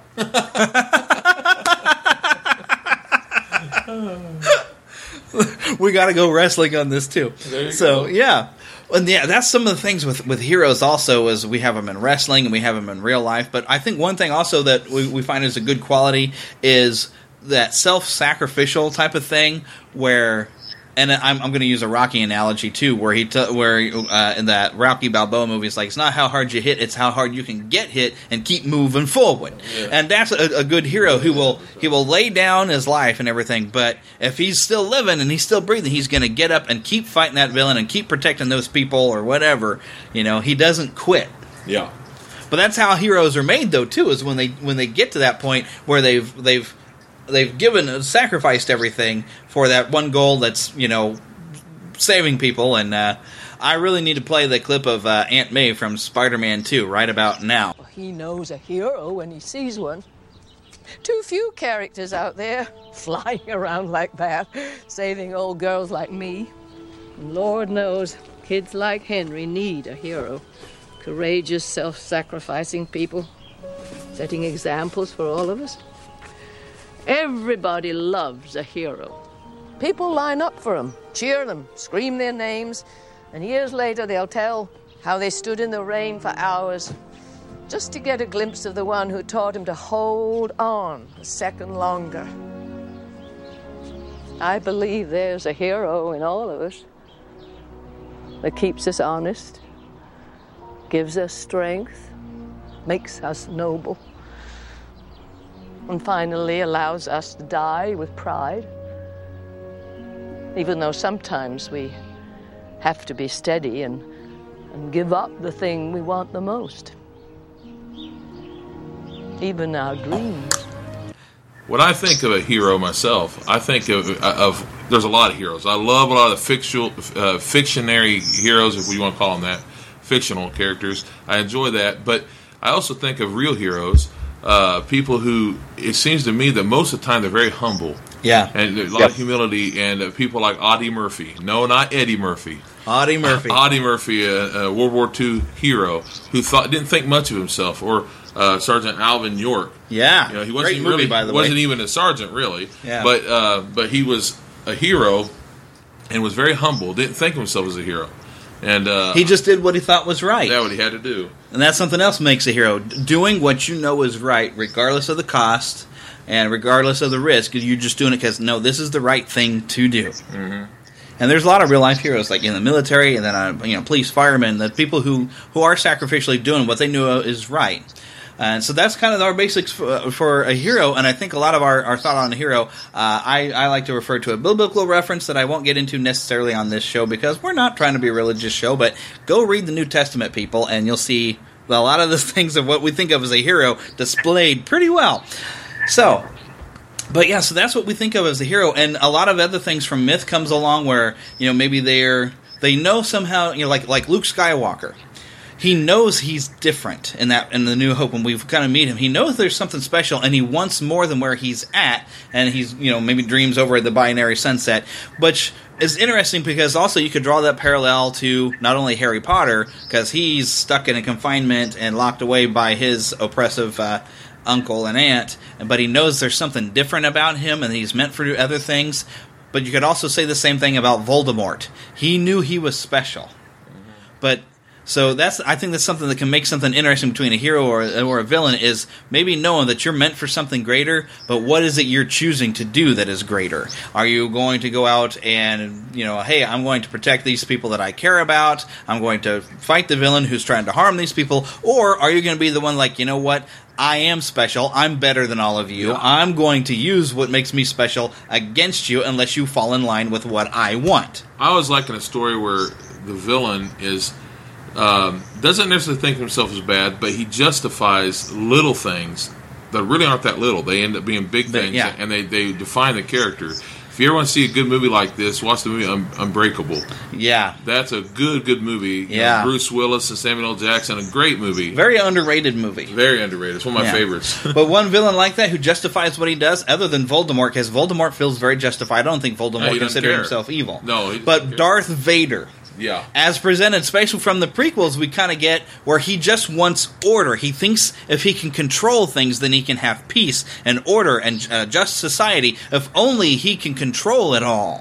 We got to go wrestling on this, too. So, yeah. And yeah, that's some of the things with heroes also is we have them in wrestling and we have them in real life. But I think one thing also that we find is a good quality is that self-sacrificial type of thing where, and I'm going to use a Rocky analogy too, where in that Rocky Balboa movie, it's like, it's not how hard you hit, it's how hard you can get hit and keep moving forward. Yeah. And that's a good hero who will lay down his life and everything, but if he's still living and he's still breathing, he's going to get up and keep fighting that villain and keep protecting those people or whatever. He doesn't quit. Yeah. But that's how heroes are made, though, too, is when they get to that point where they've sacrificed everything for that one goal that's, saving people. And I really need to play the clip of Aunt May from Spider-Man 2 right about now. He knows a hero when he sees one. Too few characters out there flying around like that, saving old girls like me. And Lord knows, kids like Henry need a hero. Courageous, self-sacrificing people, setting examples for all of us. Everybody loves a hero. People line up for them, cheer them, scream their names, and years later they'll tell how they stood in the rain for hours just to get a glimpse of the one who taught him to hold on a second longer. I believe there's a hero in all of us that keeps us honest, gives us strength, makes us noble, and finally allows us to die with pride, even though sometimes we have to be steady and give up the thing we want the most, even our dreams. When I think of a hero myself, I think of there's a lot of heroes. I love a lot of the fictionary heroes, if we want to call them that, fictional characters. I enjoy that, but I also think of real heroes. People who, it seems to me that most of the time they're very humble. Yeah. And there's a lot of humility, and people like Audie Murphy. No, not Eddie Murphy. Audie Murphy. Audie Murphy, a World War II hero who didn't think much of himself. Or Sergeant Alvin York. Yeah. He wasn't Great movie, by the way. Wasn't even a sergeant, really. Yeah. But he was a hero and was very humble. Didn't think of himself as a hero. And he just did what he thought was right. Yeah, what he had to do. And that's something else makes a hero. Doing what you know is right, regardless of the cost and regardless of the risk. You're just doing it because, no, this is the right thing to do. Mm-hmm. And there's a lot of real-life heroes, like in the military and then, police, firemen, the people who are sacrificially doing what they knew is right. And so that's kind of our basics for a hero, and I think a lot of our thought on a hero, I like to refer to a biblical reference that I won't get into necessarily on this show because we're not trying to be a religious show, but go read the New Testament, people, and you'll see a lot of the things of what we think of as a hero displayed pretty well. So that's what we think of as a hero, and a lot of other things from myth comes along where, maybe they know somehow, like Luke Skywalker. He knows he's different in the New Hope when we kind of meet him. He knows there's something special, and he wants more than where he's at, and he's, maybe dreams over at the binary sunset, which is interesting because also you could draw that parallel to not only Harry Potter, because he's stuck in a confinement and locked away by his oppressive uncle and aunt, but he knows there's something different about him, and he's meant for other things. But you could also say the same thing about Voldemort. He knew he was special. But so I think that's something that can make something interesting between a hero or a villain is maybe knowing that you're meant for something greater, but what is it you're choosing to do that is greater? Are you going to go out and, hey, I'm going to protect these people that I care about, I'm going to fight the villain who's trying to harm these people, or are you going to be the one like, you know what, I am special, I'm better than all of you, I'm going to use what makes me special against you unless you fall in line with what I want. I always like in a story where the villain is... doesn't necessarily think of himself as bad, but he justifies little things that really aren't that little. They end up being big things, and they define the character. If you ever want to see a good movie like this, watch the movie Unbreakable. Yeah. That's a good movie. Yeah. Bruce Willis and Samuel L. Jackson, a great movie. Very underrated movie. Very underrated. It's one of my favorites. But one villain like that who justifies what he does, other than Voldemort, because Voldemort feels very justified. I don't think Voldemort considers himself evil. No, but Darth Vader... Yeah. As presented, especially from the prequels, we kind of get where he just wants order. He thinks if he can control things, then he can have peace and order and just society. If only he can control it all.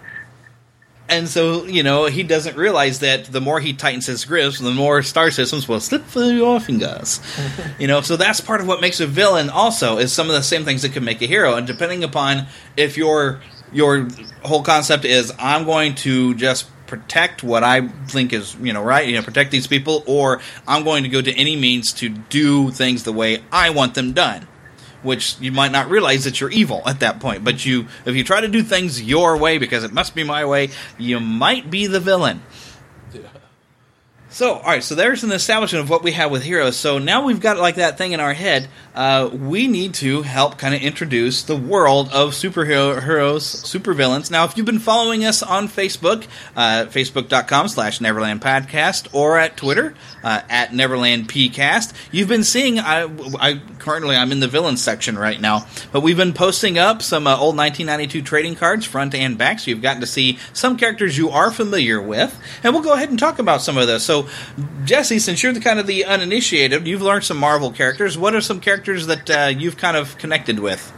And so, he doesn't realize that the more he tightens his grips, the more star systems will slip through your fingers. So that's part of what makes a villain also, is some of the same things that can make a hero. And depending upon if your whole concept is, I'm going to just protect what I think is, right, protect these people, or I'm going to go to any means to do things the way I want them done. Which you might not realize that you're evil at that point. But if you try to do things your way because it must be my way, you might be the villain. Yeah. So, all right, so there's an establishment of what we have with heroes. So now we've got like that thing in our head. We need to help kind of introduce the world of heroes, supervillains. Now, if you've been following us on Facebook, facebook.com/Neverland Podcast, or at Twitter, at Neverland PCast, you've been seeing, currently I'm in the villain section right now, but we've been posting up some old 1992 trading cards, front and back, so you've gotten to see some characters you are familiar with, and we'll go ahead and talk about some of those. So, Jesse, since you're the uninitiated, you've learned some Marvel characters. What are some characters that you've kind of connected with?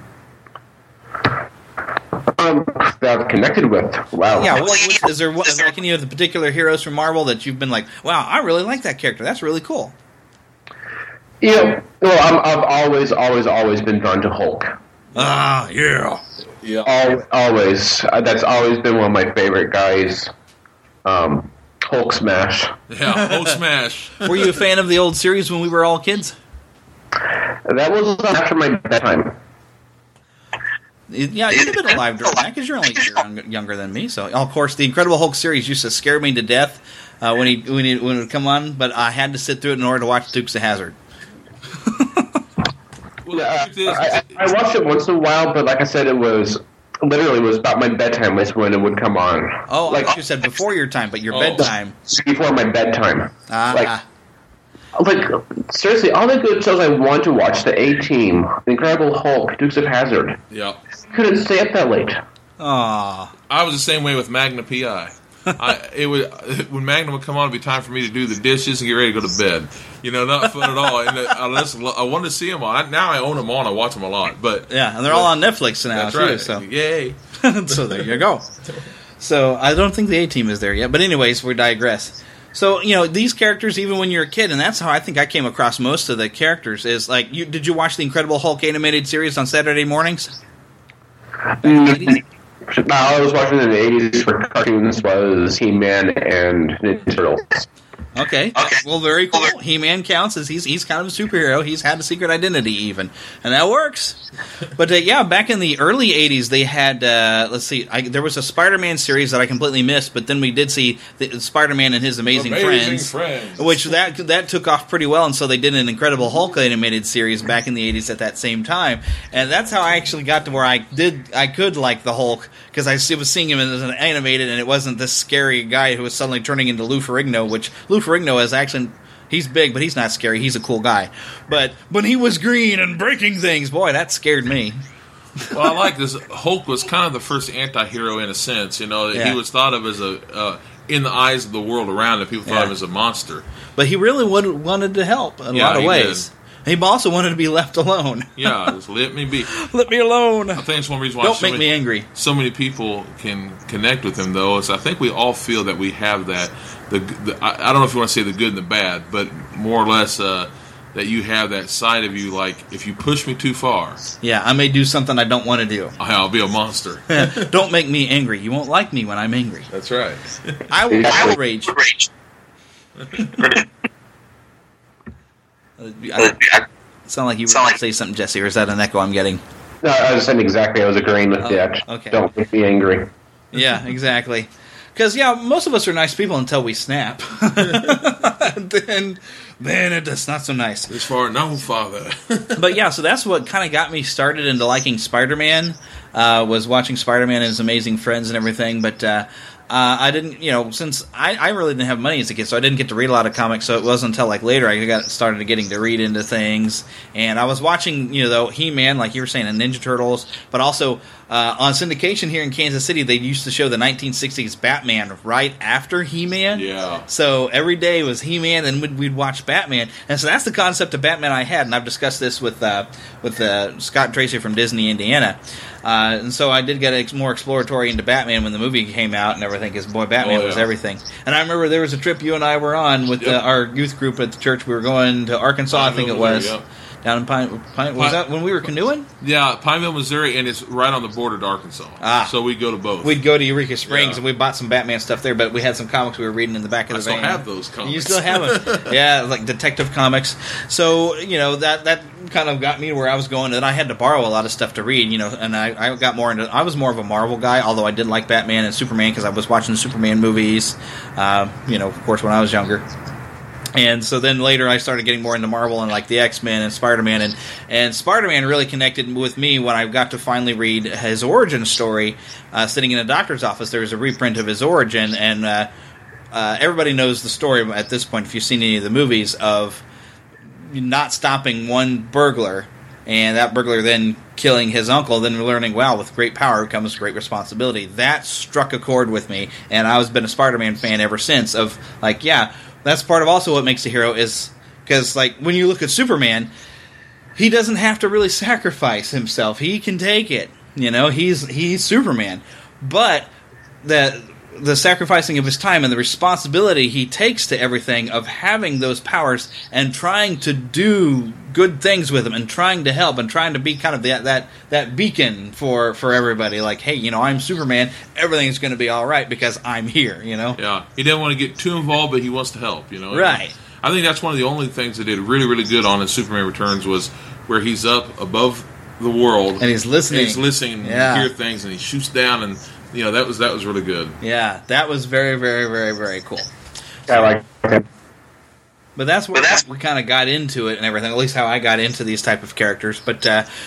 That I've connected with? Wow. Yeah, is there like any of the particular heroes from Marvel that you've been like, wow, I really like that character. That's really cool. Yeah, well, I've always been drawn to Hulk. Ah, yeah. Always. That's always been one of my favorite guys. Hulk smash. Yeah, Hulk smash. Were you a fan of the old series when we were all kids? That was after my bedtime. Yeah, you'd have been alive during that because you're only a year younger than me. So, of course, the Incredible Hulk series used to scare me to death when it would come on, but I had to sit through it in order to watch Dukes of Hazzard. I watched it once in a while, but like I said, it was about my bedtime was when it would come on. Oh, like you said, before your time, but your bedtime. Before my bedtime. Seriously, all the good shows I wanted to watch, the A-Team, The Incredible Hulk, Dukes of Hazzard. Yeah. Couldn't stay up that late. Aww. I was the same way with Magna P.I. When Magnum would come on, it'd be time for me to do the dishes and get ready to go to bed. Not fun at all. And I wanted to see them on. Now I own them on. I watch them a lot. But yeah, and they're all on Netflix now that's too. Right. So yay! So there you go. So I don't think the A-Team is there yet. But anyways, we digress. So these characters, even when you're a kid, and that's how I think I came across most of the characters. Is like, did you watch the Incredible Hulk animated series on Saturday mornings? No, I was watching in the 80s for cartoons was He-Man and Ninja Turtles. Okay. Well, very cool. He-Man counts as he's kind of a superhero. He's had a secret identity even, and that works. But back in the early 80s, they had there was a Spider-Man series that I completely missed, but then we did see the Spider-Man and His Amazing Friends, which that took off pretty well, and so they did an Incredible Hulk animated series back in the 80s at that same time, and that's how I actually got to where I could like the Hulk, because I was seeing him as an animated, and it wasn't this scary guy who was suddenly turning into Lou Ferrigno, which Lou Ferrigno is actually, he's big, but he's not scary. He's a cool guy. But when he was green and breaking things, boy, that scared me. Well, I like this. Hulk was kind of the first anti-hero in a sense. He was thought of as in the eyes of the world around him, people thought of him as a monster. But he really wanted to help in a lot of ways. He also wanted to be left alone. Yeah, just let me be. Let me alone. I think it's one reason why Don't make me angry. So many people can connect with him, though. Is I think we all feel that we have that. I don't know if you want to say the good and the bad, but more or less that you have that side of you. Like, if you push me too far, yeah, I may do something I don't want to do. I'll be a monster. Don't make me angry. You won't like me when I'm angry. That's right. I will rage. Sound like you were going to say something, Jesse, or is that an echo I'm getting? No, I was saying exactly. I was agreeing with that. Okay. Don't make me angry. Yeah, exactly. Because, most of us are nice people until we snap. then it's not so nice. As far no, Father. But yeah, so that's what kind of got me started into liking Spider-Man, was watching Spider-Man and his amazing friends and everything. But I didn't, since I really didn't have money as a kid, so I didn't get to read a lot of comics, so it wasn't until later I got started getting to read into things. And I was watching, He-Man, like you were saying, and Ninja Turtles, but also on syndication here in Kansas City, they used to show the 1960s Batman right after He-Man. Yeah. So every day was He-Man, and we'd watch Batman. And so that's the concept of Batman I had, and I've discussed this with Scott Tracy from Disney, Indiana. And so I did get more exploratory into Batman when the movie came out and everything, because boy, Batman was everything. And I remember there was a trip you and I were on with our youth group at the church. We were going to Arkansas, I think it was. Down in Pine, was that when we were canoeing? Yeah, Pineville, Missouri, and it's right on the border to Arkansas. So we go to both. We'd go to Eureka Springs, and we bought some Batman stuff there, but we had some comics we were reading in the back of the van. I still have those comics. You still have them? Yeah, like Detective Comics. So, that kind of got me to where I was going, and I had to borrow a lot of stuff to read, and I got more into... I was more of a Marvel guy, although I did like Batman and Superman, because I was watching the Superman movies, of course, when I was younger. And so then later I started getting more into Marvel and like the X-Men and Spider-Man. And Spider-Man really connected with me when I got to finally read his origin story. Sitting in a doctor's office, there was a reprint of his origin. And everybody knows the story at this point, if you've seen any of the movies, of not stopping one burglar. And that burglar then killing his uncle, then learning, wow, with great power comes great responsibility. That struck a chord with me. And I've been a Spider-Man fan ever since of like, yeah... That's part of also what makes a hero is because, like, when you look at Superman, he doesn't have to really sacrifice himself. He can take it. He's Superman. But the sacrificing of his time and the responsibility he takes to everything of having those powers and trying to do good things with them and trying to help and trying to be kind of that beacon for everybody. Like, hey, I'm Superman. Everything's going to be all right because I'm here, Yeah. He didn't want to get too involved, but he wants to help, Right. I think that's one of the only things that did really, really good on his Superman Returns was where he's up above the world. And he's listening. And hear things, and he shoots down, and that was really good. Yeah, that was very, very, very, very cool. I like it. But that's where we kind of got into it and everything. At least how I got into these type of characters. But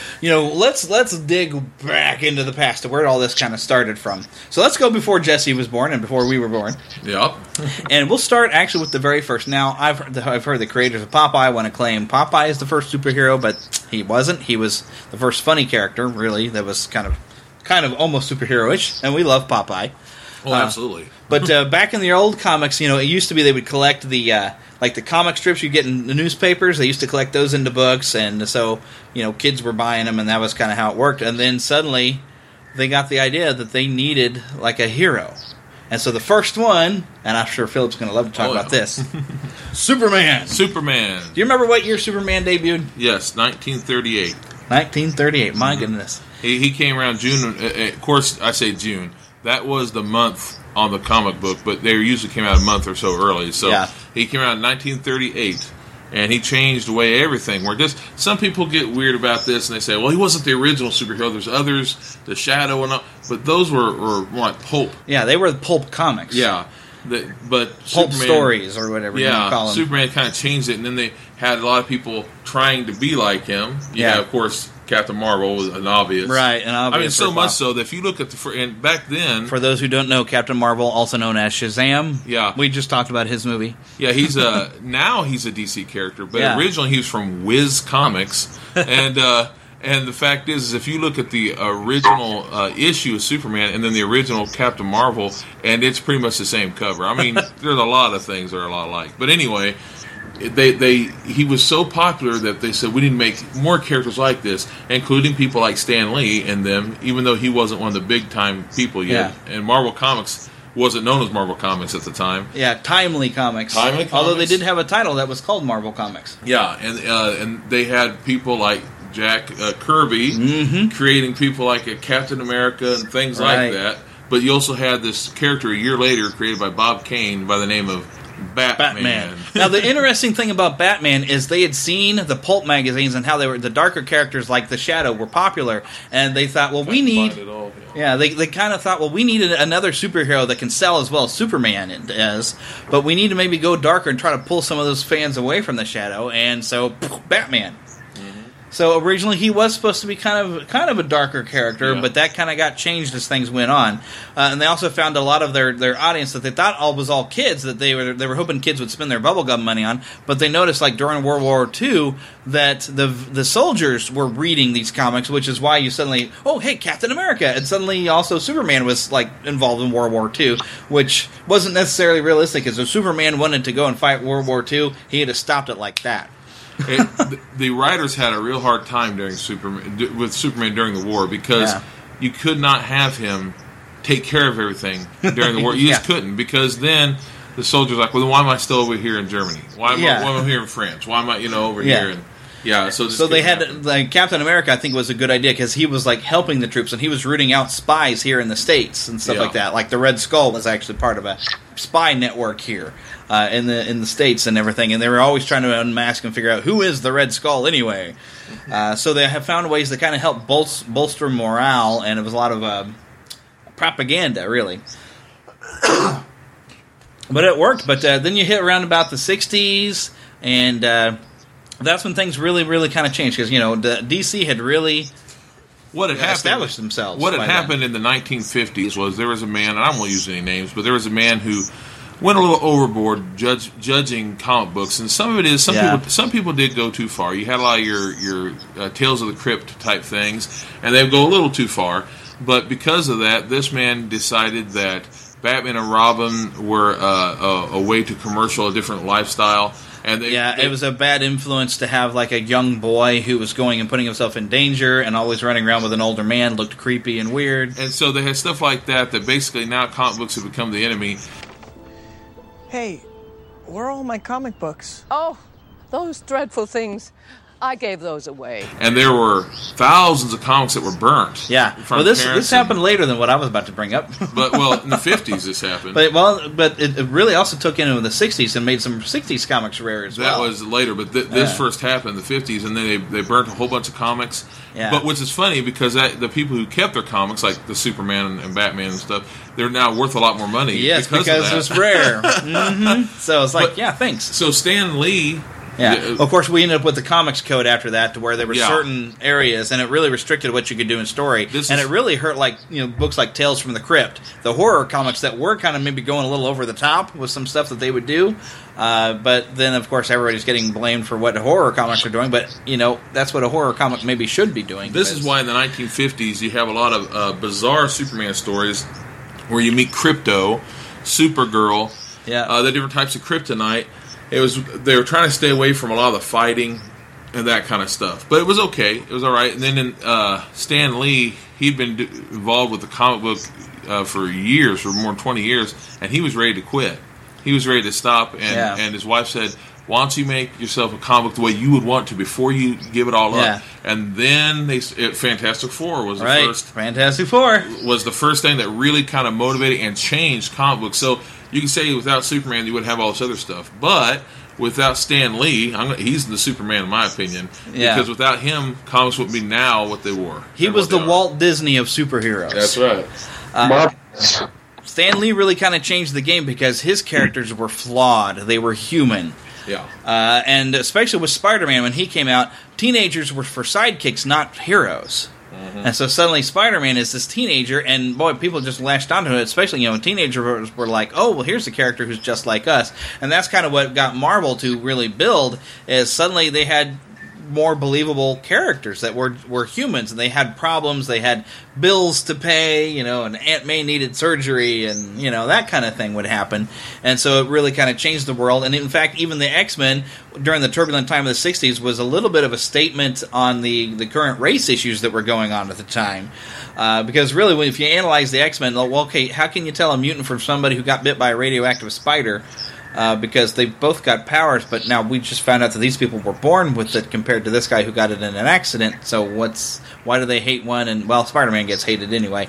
let's dig back into the past to where all this kind of started from. So let's go before Jesse was born and before we were born. Yep. And we'll start actually with the very first. Now I've heard the creators of Popeye want to claim Popeye is the first superhero, but he wasn't. He was the first funny character, really. That was kind of almost superhero-ish, and we love Popeye. Oh, absolutely. But back in the old comics, it used to be they would collect the comic strips you get in the newspapers. They used to collect those into books, and so kids were buying them, and that was kind of how it worked. And then suddenly they got the idea that they needed like a hero, and so the first one, and I'm sure Philip's going to love to talk about this, Superman. Superman. Do you remember what year Superman debuted? Yes, 1938. 1938. My goodness. He came around June. Of course, I say June. That was the month on the comic book, but they usually came out a month or so early. So he came out in 1938, and he changed the way everything worked. Some people get weird about this, and they say, well, he wasn't the original superhero. There's others, the Shadow and all. But those were more like pulp. Yeah, they were pulp comics. Yeah. But pulp Superman, stories or whatever you call them. Superman kind of changed it, and then they had a lot of people trying to be like him. Yeah, of course, Captain Marvel was an obvious. Right, an obvious. I mean, so much so that if you look at and back then... For those who don't know, Captain Marvel, also known as Shazam. Yeah. We just talked about his movie. Yeah, he's now he's a DC character, but originally he was from Wiz Comics, and the fact is if you look at the original issue of Superman and then the original Captain Marvel, and it's pretty much the same cover. I mean, there's a lot of things that are a lot alike. But anyway, he was so popular that they said we need to make more characters like this, including people like Stan Lee in them, even though he wasn't one of the big time people yet. Yeah. And Marvel Comics wasn't known as Marvel Comics at the time. Yeah, Timely Comics. Timely Comics. Although they did have a title that was called Marvel Comics. Yeah, and they had people like Jack Kirby creating people like a Captain America and things like that. But you also had this character a year later created by Bob Kane by the name of Batman. Now, the interesting thing about Batman is they had seen the pulp magazines and how they were the darker characters like the Shadow were popular, and they thought, well, we need. They kind of thought, well, we need another superhero that can sell as well as Superman does, but we need to maybe go darker and try to pull some of those fans away from the Shadow, and so Batman. So originally he was supposed to be kind of a darker character, but that kind of got changed as things went on. And they also found a lot of their audience that they thought was all kids that they were hoping kids would spend their bubblegum money on. But they noticed, like during World War II, that the soldiers were reading these comics, which is why you suddenly, oh hey, Captain America, and suddenly also Superman was like involved in World War II, which wasn't necessarily realistic. Because if Superman wanted to go and fight World War II, he had to stopped it like that. The writers had a real hard time with Superman during the war because you could not have him take care of everything during the war. You just couldn't, because then the soldiers were like, well, then why am I still over here in Germany? Why am I here in France? Why am I over here? And so they had like Captain America. I think was a good idea because he was like helping the troops and he was rooting out spies here in the States and stuff like that. Like the Red Skull was actually part of a spy network here in the States and everything, and they were always trying to unmask and figure out who is the Red Skull anyway. So they have found ways to kind of help bolster morale, and it was a lot of propaganda, really. But it worked. But then you hit around about the 60s, and that's when things really, really kind of changed because the DC had really established themselves. What had happened in the 1950s was there was a man, and I won't use any names, but there was a man who went a little overboard judging comic books, and some of it is some people did go too far. You had a lot of your Tales of the Crypt type things, and they would go a little too far. But because of that, this man decided that Batman and Robin were a way to commercial a different lifestyle. And it was a bad influence to have like a young boy who was going and putting himself in danger and always running around with an older man, looked creepy and weird. And so they had stuff like that basically now comic books have become the enemy. Hey, where are all my comic books? Oh, those dreadful things. I gave those away. And there were thousands of comics that were burnt. Yeah. Well, this happened later than what I was about to bring up. In the 50s this happened. But it really also took into the 60s and made some 60s comics rare as well. That was later, but this first happened in the 50s, and then they burnt a whole bunch of comics. Yeah. But which is funny because the people who kept their comics, like the Superman and Batman and stuff, they're now worth a lot more money. Yes, because it's rare. So it's like, thanks. So Stan Lee... Yeah, of course, we ended up with the comics code after that, to where there were certain areas, and it really restricted what you could do in story. And it really hurt, like books like Tales from the Crypt, the horror comics that were kind of maybe going a little over the top with some stuff that they would do. But then, of course, everybody's getting blamed for what horror comics are doing. But that's what a horror comic maybe should be doing. This is why in the 1950s you have a lot of bizarre Superman stories where you meet Krypto, Supergirl, the different types of kryptonite. They were trying to stay away from a lot of the fighting and that kind of stuff, but it was okay. It was all right. And then Stan Lee, he'd been involved with the comic book for years, for more than 20 years, and he was ready to quit. He was ready to stop, and his wife said, "Why don't you make yourself a comic book the way you would want to before you give it all up?" And then Fantastic Four was the first. Fantastic Four was the first thing that really kind of motivated and changed comic books. So you can say without Superman, you wouldn't have all this other stuff. But without Stan Lee, he's the Superman in my opinion. Yeah. Because without him, comics wouldn't be now what they were. He was the Walt Disney of superheroes. That's right. Stan Lee really kind of changed the game because his characters were flawed. They were human. Yeah. And especially with Spider-Man, when he came out, teenagers were for sidekicks, not heroes. And so suddenly Spider-Man is this teenager, and boy, people just latched onto it, especially, teenagers were like, oh, well, here's a character who's just like us. And that's kind of what got Marvel to really build, is suddenly they had more believable characters that were humans, and they had problems, they had bills to pay, and Aunt May needed surgery, and, that kind of thing would happen. And so it really kind of changed the world. And in fact, even the X-Men, during the turbulent time of the 60s, was a little bit of a statement on the current race issues that were going on at the time. Because really, if you analyze the X-Men, well, okay, how can you tell a mutant from somebody who got bit by a radioactive spider? Because they both got powers, but now we just found out that these people were born with it compared to this guy who got it in an accident. So why do they hate one? And, well, Spider-Man gets hated anyway,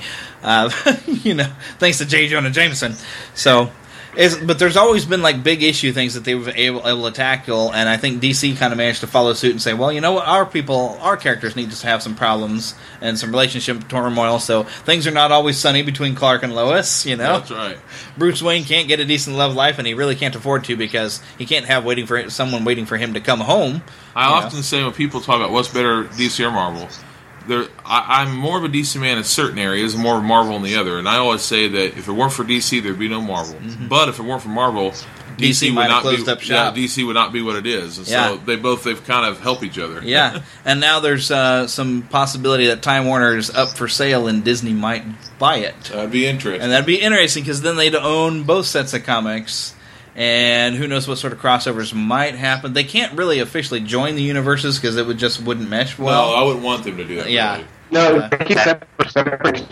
thanks to J. Jonah Jameson. So, but there's always been like big issue things that they were able to tackle, and I think DC kind of managed to follow suit and say, well, you know what, our characters need to have some problems and some relationship turmoil, so things are not always sunny between Clark and Lois, That's right. Bruce Wayne can't get a decent love life, and he really can't afford to because he can't have someone waiting for him to come home. I often say when people talk about what's better, DC or Marvel, I'm more of a DC man in certain areas and more of Marvel in the other. And I always say that if it weren't for DC, there'd be no Marvel. Mm-hmm. But if it weren't for Marvel, DC would not be up shop. Yeah, DC would not be what it is. And so they've kind of helped each other. Yeah, and now there's some possibility that Time Warner is up for sale and Disney might buy it. That'd be interesting. And that'd be interesting because then they'd own both sets of comics. And who knows what sort of crossovers might happen. They can't really officially join the universes because it wouldn't mesh well. No, I wouldn't want them to do that. Yeah. Really. No, keep separate.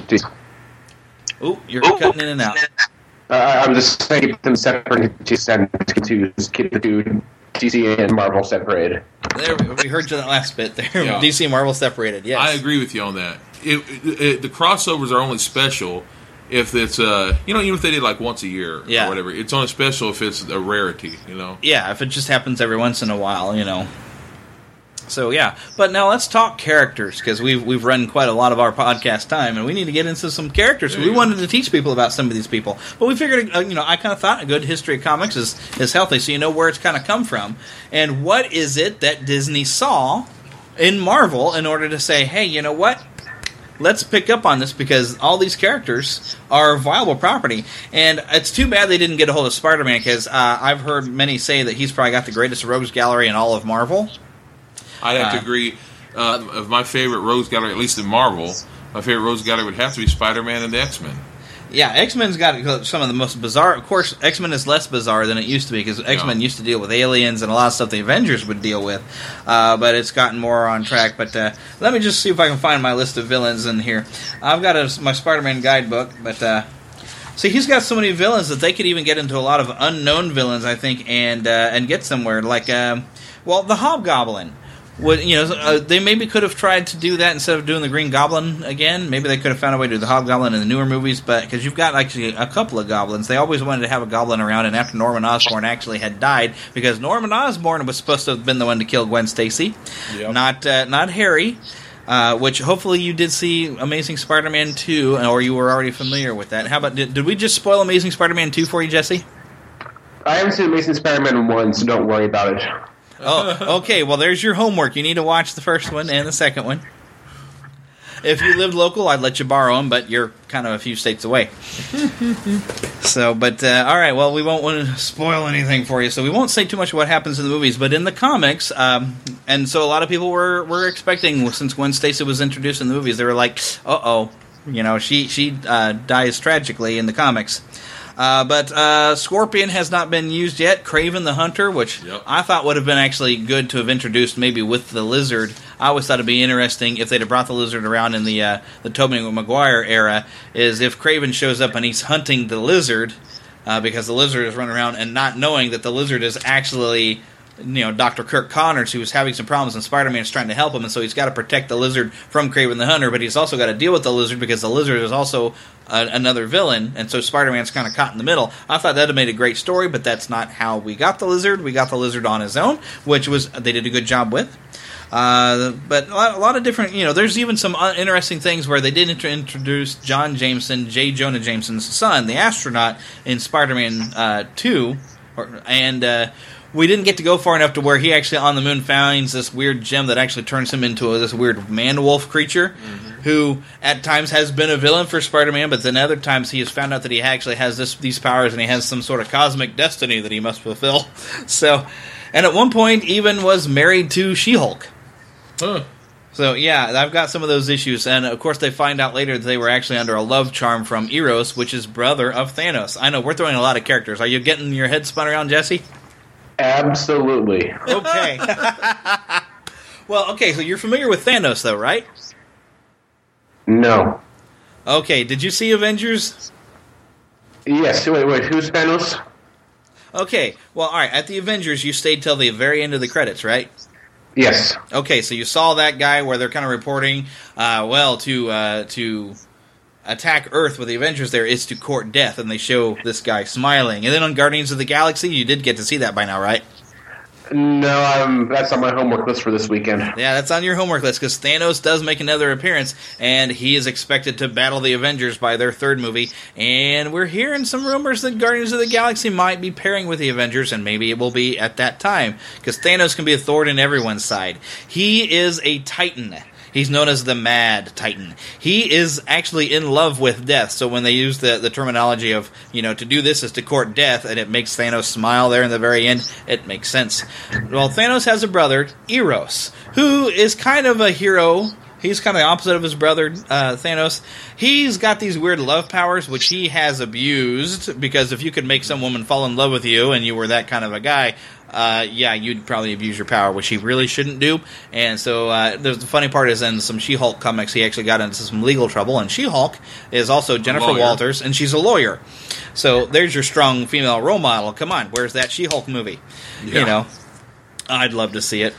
Oh, you're cutting in and out. I'm just saying keep them separate to keep the two DC and Marvel separated. There, we heard you that last bit there. Yeah. DC and Marvel separated, yes. I agree with you on that. The crossovers are only special if it's even if they did like once a year or whatever, it's only special if it's a rarity, Yeah, if it just happens every once in a while, So yeah, but now let's talk characters because we've run quite a lot of our podcast time, and we need to get into some characters. We wanted to teach people about some of these people, but we figured, I kind of thought a good history of comics is healthy, so you know where it's kind of come from, and what is it that Disney saw in Marvel in order to say, hey, you know what? Let's pick up on this because all these characters are viable property. And it's too bad they didn't get a hold of Spider-Man because I've heard many say that he's probably got the greatest rogues gallery in all of Marvel. I'd have to agree. Of my favorite rogues gallery, at least in Marvel, my favorite rogues gallery would have to be Spider-Man and the X-Men. Yeah, X-Men's got some of the most bizarre. Of course, X-Men is less bizarre than it used to be because X-Men used to deal with aliens and a lot of stuff the Avengers would deal with. But it's gotten more on track. But let me just see if I can find my list of villains in here. I've got my Spider-Man guidebook, but see, he's got so many villains that they could even get into a lot of unknown villains, I think, and get somewhere. Like, the Hobgoblin. They maybe could have tried to do that instead of doing the Green Goblin again. Maybe they could have found a way to do the Hobgoblin in the newer movies, but because you've got actually a couple of goblins, they always wanted to have a goblin around. And after Norman Osborn actually had died, because Norman Osborn was supposed to have been the one to kill Gwen Stacy, not Harry. Which hopefully you did see Amazing Spider-Man 2, or you were already familiar with that. How about did we just spoil Amazing Spider-Man 2 for you, Jesse? I haven't seen Amazing Spider-Man 1, so don't worry about it. Oh, okay. Well, there's your homework. You need to watch the first one and the second one. If you lived local, I'd let you borrow them, but you're kind of a few states away. So, but, all right, well, we won't want to spoil anything for you, so we won't say too much of what happens in the movies, but in the comics, and so a lot of people were expecting, since Gwen Stacy was introduced in the movies, they were like, she dies tragically in the comics. But Scorpion has not been used yet. Kraven the Hunter, which I thought would have been actually good to have introduced maybe with the Lizard. I always thought it'd be interesting if they'd have brought the Lizard around in the Tobey Maguire era, is if Kraven shows up and he's hunting the Lizard, because the Lizard is running around and not knowing that the Lizard is actually Dr. Kirk Connors, who was having some problems, and Spider-Man's trying to help him, and so he's got to protect the Lizard from Kraven the Hunter, but he's also got to deal with the Lizard because the Lizard is also another villain, and so Spider-Man's kind of caught in the middle. I thought that would have made a great story, but that's not how we got the Lizard. We got the Lizard on his own, which they did a good job with. But a lot of different, there's even some interesting things where they did introduce John Jameson, J. Jonah Jameson's son, the astronaut, in Spider-Man 2, we didn't get to go far enough to where he actually on the moon finds this weird gem that actually turns him into this weird man-wolf creature, who at times has been a villain for Spider-Man, but then other times he has found out that he actually has these powers and he has some sort of cosmic destiny that he must fulfill. So, and at one point even was married to She-Hulk. Huh. So, yeah, I've got some of those issues. And, of course, they find out later that they were actually under a love charm from Eros, which is brother of Thanos. I know, we're throwing a lot of characters. Are you getting your head spun around, Jesse? Absolutely. Okay. Well, okay, so you're familiar with Thanos, though, right? No. Okay, did you see Avengers? Yes. Wait. Who's Thanos? Okay, well, all right. At the Avengers, you stayed till the very end of the credits, right? Yes. Okay, so you saw that guy where they're kind of reporting, to attack Earth with the Avengers there is to court death, and they show this guy smiling. And then on Guardians of the Galaxy, you did get to see that by now, right? No, that's on my homework list for this weekend. Yeah, that's on your homework list, because Thanos does make another appearance, and he is expected to battle the Avengers by their third movie, and we're hearing some rumors that Guardians of the Galaxy might be pairing with the Avengers, and maybe it will be at that time, because Thanos can be a thorn in everyone's side. He is a Titan. He's known as the Mad Titan. He is actually in love with death, so when they use the terminology of, to do this is to court death, and it makes Thanos smile there in the very end, it makes sense. Well, Thanos has a brother, Eros, who is kind of a hero. He's kind of the opposite of his brother, Thanos. He's got these weird love powers, which he has abused, because if you could make some woman fall in love with you, and you were that kind of a guy, you'd probably abuse your power, which he really shouldn't do. And so the funny part is in some She-Hulk comics, he actually got into some legal trouble. And She-Hulk is also Jennifer Walters, and she's a lawyer. So there's your strong female role model. Come on, where's that She-Hulk movie? Yeah. I'd love to see it.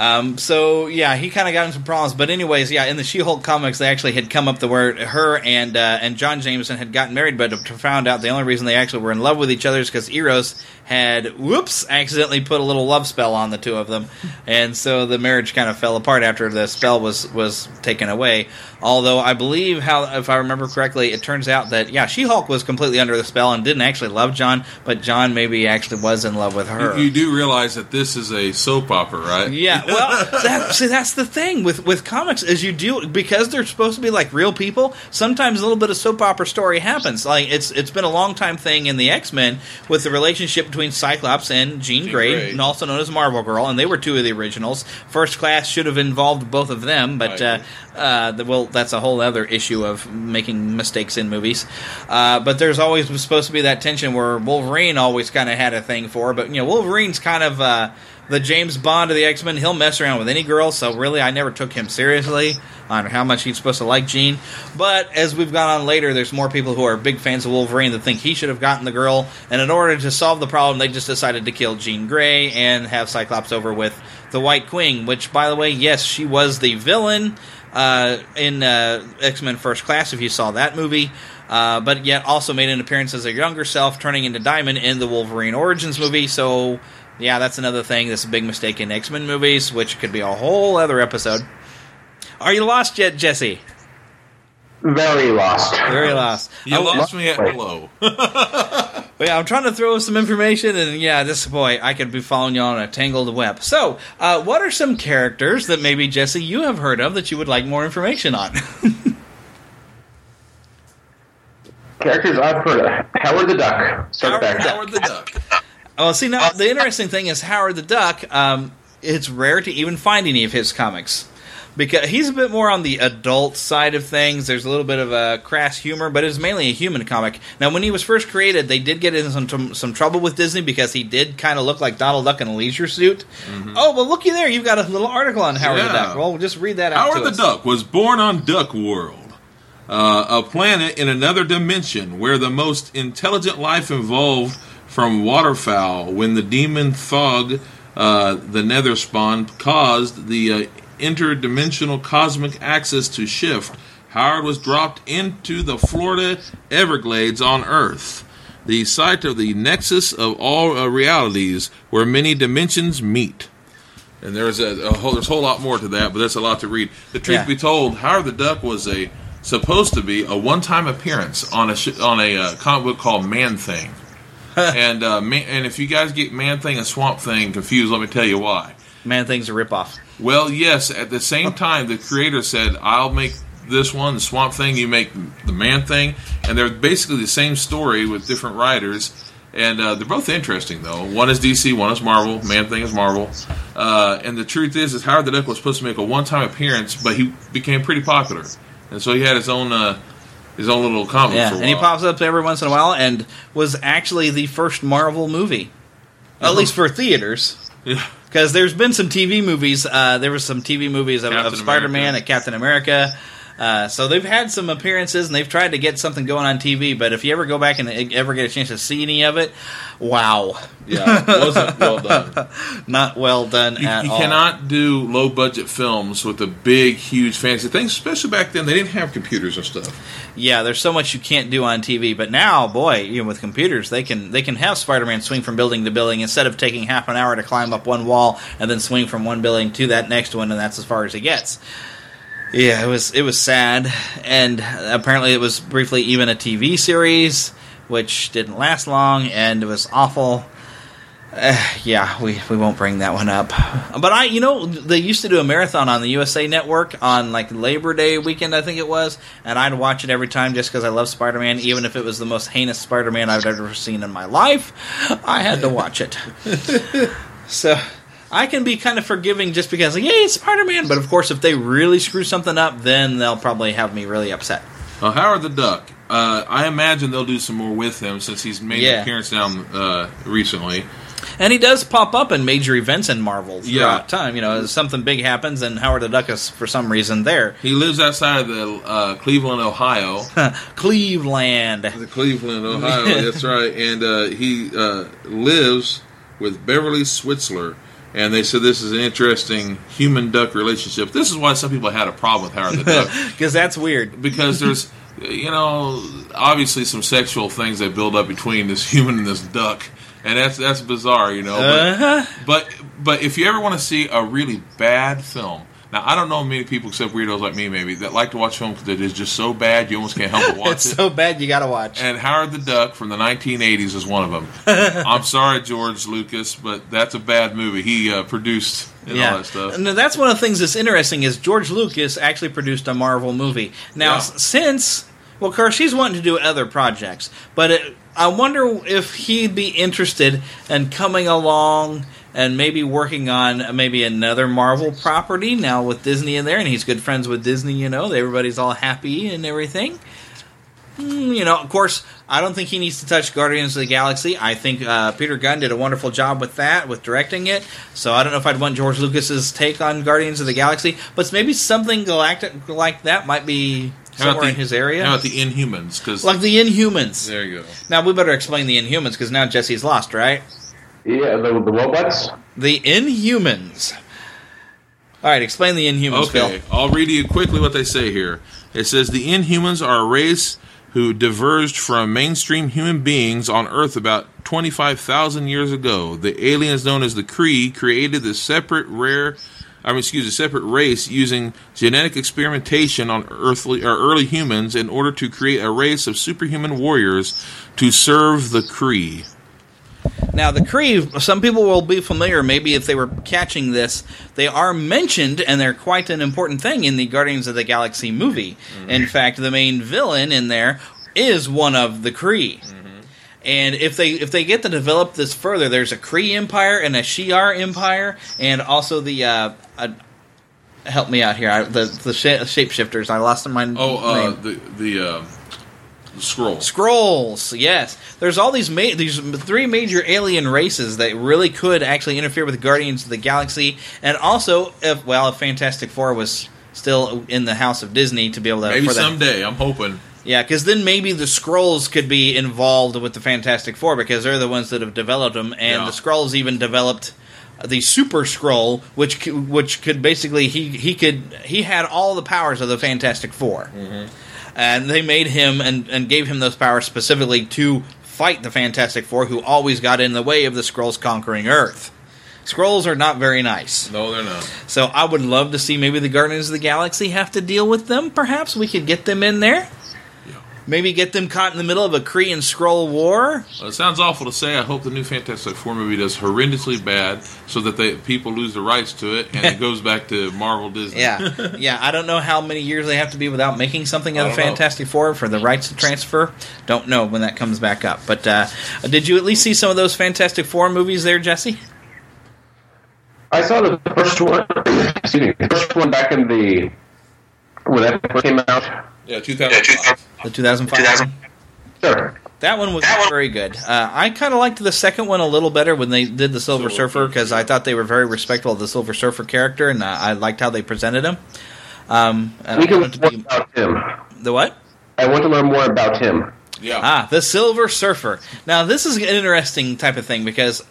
So yeah, he kind of got into some problems. But anyways, yeah, in the She-Hulk comics, they actually had come up the word her and John Jameson had gotten married, but found out the only reason they actually were in love with each other is because Eros had, accidentally put a little love spell on the two of them, and so the marriage kind of fell apart after the spell was taken away. Although I believe, if I remember correctly, it turns out that, She-Hulk was completely under the spell and didn't actually love John, but John maybe actually was in love with her. You do realize that this is a soap opera, right? Yeah, well, that's the thing with comics, is you do, because they're supposed to be like real people, sometimes a little bit of soap opera story happens. Like, it's been a long time thing in the X-Men with the relationship between Cyclops and Jean Grey, and also known as Marvel Girl, and they were two of the originals. First Class should have involved both of them, but that's a whole other issue of making mistakes in movies. But there's always supposed to be that tension where Wolverine always kind of had a thing for, but Wolverine's kind of the James Bond of the X-Men. He'll mess around with any girl, so really I never took him seriously on how much he's supposed to like Jean. But as we've gone on later, there's more people who are big fans of Wolverine that think he should have gotten the girl, and in order to solve the problem, they just decided to kill Jean Grey and have Cyclops over with the White Queen, which, by the way, yes, she was the villain in X-Men First Class, if you saw that movie, but yet also made an appearance as a younger self, turning into Diamond in the Wolverine Origins movie. So yeah, that's another thing that's a big mistake in X-Men movies, which could be a whole other episode. Are you lost yet, Jesse? Very lost. Very lost. You lost me at hello. But yeah, I'm trying to throw some information, and I could be following you on a tangled web. So, what are some characters that maybe, Jesse, you have heard of that you would like more information on? Characters I've heard of. Howard the Duck. Howard the Duck. Well, see, now, the interesting thing is Howard the Duck, it's rare to even find any of his comics. Because he's a bit more on the adult side of things. There's a little bit of a crass humor, but it's mainly a human comic. Now, when he was first created, they did get into some trouble with Disney because he did kind of look like Donald Duck in a leisure suit. Mm-hmm. Oh, well, looky there. You've got a little article on Howard the Duck. Well, we'll just read that out Howard the Duck was born on Duck World, a planet in another dimension where the most intelligent life evolved from waterfowl when the demon Thog, the nether spawn, caused the interdimensional cosmic axis to shift. Howard was dropped into the Florida Everglades on Earth, the site of the nexus of all realities where many dimensions meet. And there's a whole lot more to that, but that's a lot to read. The truth be told, Howard the Duck was supposed to be a one-time appearance on a comic book called Man-Thing. and if you guys get Man-Thing and Swamp Thing confused, let me tell you why. Man-Thing's a ripoff. Well, yes. At the same time, the creator said, "I'll make this one, the Swamp Thing. You make the Man-Thing," and they're basically the same story with different writers. And they're both interesting, though. One is DC, one is Marvel. Man-Thing is Marvel. And the truth is Howard the Duck was supposed to make a one-time appearance, but he became pretty popular. And so he had his own little comic for a while. And he pops up every once in a while and was actually the first Marvel movie. At least for theaters. Yeah. Because there's been some TV movies. There was some TV movies of Spider-Man and Captain America. So they've had some appearances, and they've tried to get something going on TV. But if you ever go back and ever get a chance to see any of it, wow. Yeah, it wasn't well done. Not well done at all. You cannot do low-budget films with the big, huge, fancy things. Especially back then, they didn't have computers and stuff. Yeah, there's so much you can't do on TV. But now, boy, with computers, they can have Spider-Man swing from building to building instead of taking half an hour to climb up one wall and then swing from one building to that next one, and that's as far as he gets. Yeah, it was sad, and apparently it was briefly even a TV series, which didn't last long, and it was awful. Yeah, we won't bring that one up. But they used to do a marathon on the USA Network on like Labor Day weekend, I think it was, and I'd watch it every time just because I love Spider-Man, even if it was the most heinous Spider-Man I've ever seen in my life. I had to watch it. So I can be kind of forgiving just because, yay, it's Spider-Man. But, of course, if they really screw something up, then they'll probably have me really upset. Well, Howard the Duck, I imagine they'll do some more with him since he's made an appearance down recently. And he does pop up in major events in Marvel throughout time. Something big happens, and Howard the Duck is, for some reason, there. He lives outside of the Cleveland, Ohio. Cleveland. The Cleveland, Ohio, that's right. And he lives with Beverly Switzler. And they said this is an interesting human-duck relationship. This is why some people had a problem with Howard the Duck. Because that's weird. Because there's, obviously some sexual things that build up between this human and this duck. And that's bizarre, But if you ever want to see a really bad film, now I don't know many people except weirdos like me maybe that like to watch films that is just so bad you almost can't help but watch it. It's so bad you got to watch. And Howard the Duck from the 1980s is one of them. I'm sorry, George Lucas, but that's a bad movie. He produced all that stuff. And that's one of the things that's interesting is George Lucas actually produced a Marvel movie. Now, of course, he's wanting to do other projects, but I wonder if he'd be interested in coming along and maybe working on maybe another Marvel property now with Disney in there, and he's good friends with Disney, everybody's all happy and everything. Of course, I don't think he needs to touch Guardians of the Galaxy. I think Peter Gunn did a wonderful job with that, with directing it. So I don't know if I'd want George Lucas's take on Guardians of the Galaxy, but maybe something galactic like that might be somewhere in his area. How about the Inhumans? Like the Inhumans. There you go. Now, we better explain the Inhumans, because now Jesse's lost, right? Yeah, the robots? The Inhumans. All right, explain the Inhumans, Okay, Phil. I'll read you quickly what they say here. It says, the Inhumans are a race who diverged from mainstream human beings on Earth about 25,000 years ago. The aliens known as the Kree created this separate race using genetic experimentation on early humans in order to create a race of superhuman warriors to serve the Kree. Now, the Kree, some people will be familiar, maybe if they were catching this, they are mentioned, and they're quite an important thing in the Guardians of the Galaxy movie. Mm-hmm. In fact, the main villain in there is one of the Kree. Mm-hmm. And if they get to develop this further, there's a Kree Empire and a Shi'ar Empire, and also the... help me out here. The shapeshifters. I lost my name. The Skrulls. Skrulls, yes. There's all these three major alien races that really could actually interfere with Guardians of the Galaxy, and also, if Fantastic Four was still in the house of Disney to be able to... Maybe someday, I'm hoping. Yeah, because then maybe the Skrulls could be involved with the Fantastic Four, because they're the ones that have developed them, and the Skrulls even developed the Super Skrull, which could basically... He had all the powers of the Fantastic Four. Mm-hmm. And they made him and gave him those powers specifically to fight the Fantastic Four, who always got in the way of the Skrulls conquering Earth. Skrulls are not very nice. No, they're not. So I would love to see maybe the Guardians of the Galaxy have to deal with them. Perhaps we could get them in there. Maybe get them caught in the middle of a Kree and Skrull war? Well, it sounds awful to say. I hope the new Fantastic Four movie does horrendously bad so that people lose the rights to it and it goes back to Marvel Disney. Yeah. I don't know how many years they have to be without making something of the Fantastic Four for the rights to transfer. Don't know when that comes back up. But did you at least see some of those Fantastic Four movies there, Jesse? I saw the first one. Excuse me, the first one back in when that first came out. Yeah, 2005. The 2005. Sure. That one was very good. I kind of liked the second one a little better when they did the Silver Surfer because I thought they were very respectful of the Silver Surfer character, and I liked how they presented him. We can learn more about him. The what? I want to learn more about him. Yeah. The Silver Surfer. Now, this is an interesting type of thing because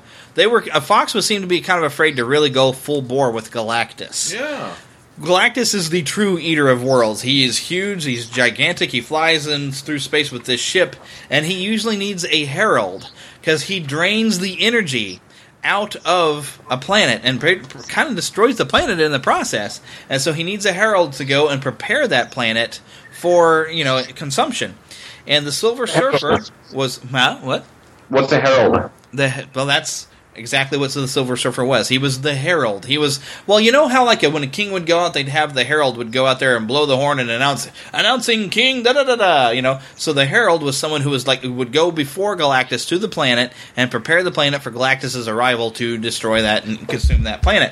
Fox would seem to be kind of afraid to really go full bore with Galactus. Yeah. Galactus is the true eater of worlds. He is huge, he's gigantic, he flies through space with this ship, and he usually needs a herald, because he drains the energy out of a planet, and kind of destroys the planet in the process, and so he needs a herald to go and prepare that planet for, consumption. And the Silver Surfer was... what? What's a herald? Well, that's... exactly what the Silver Surfer was. He was the herald. He was, you know how when a king would go out, they'd have the herald would go out there and blow the horn and announcing king, da-da-da-da, So the herald was someone who was would go before Galactus to the planet and prepare the planet for Galactus' arrival to destroy that and consume that planet.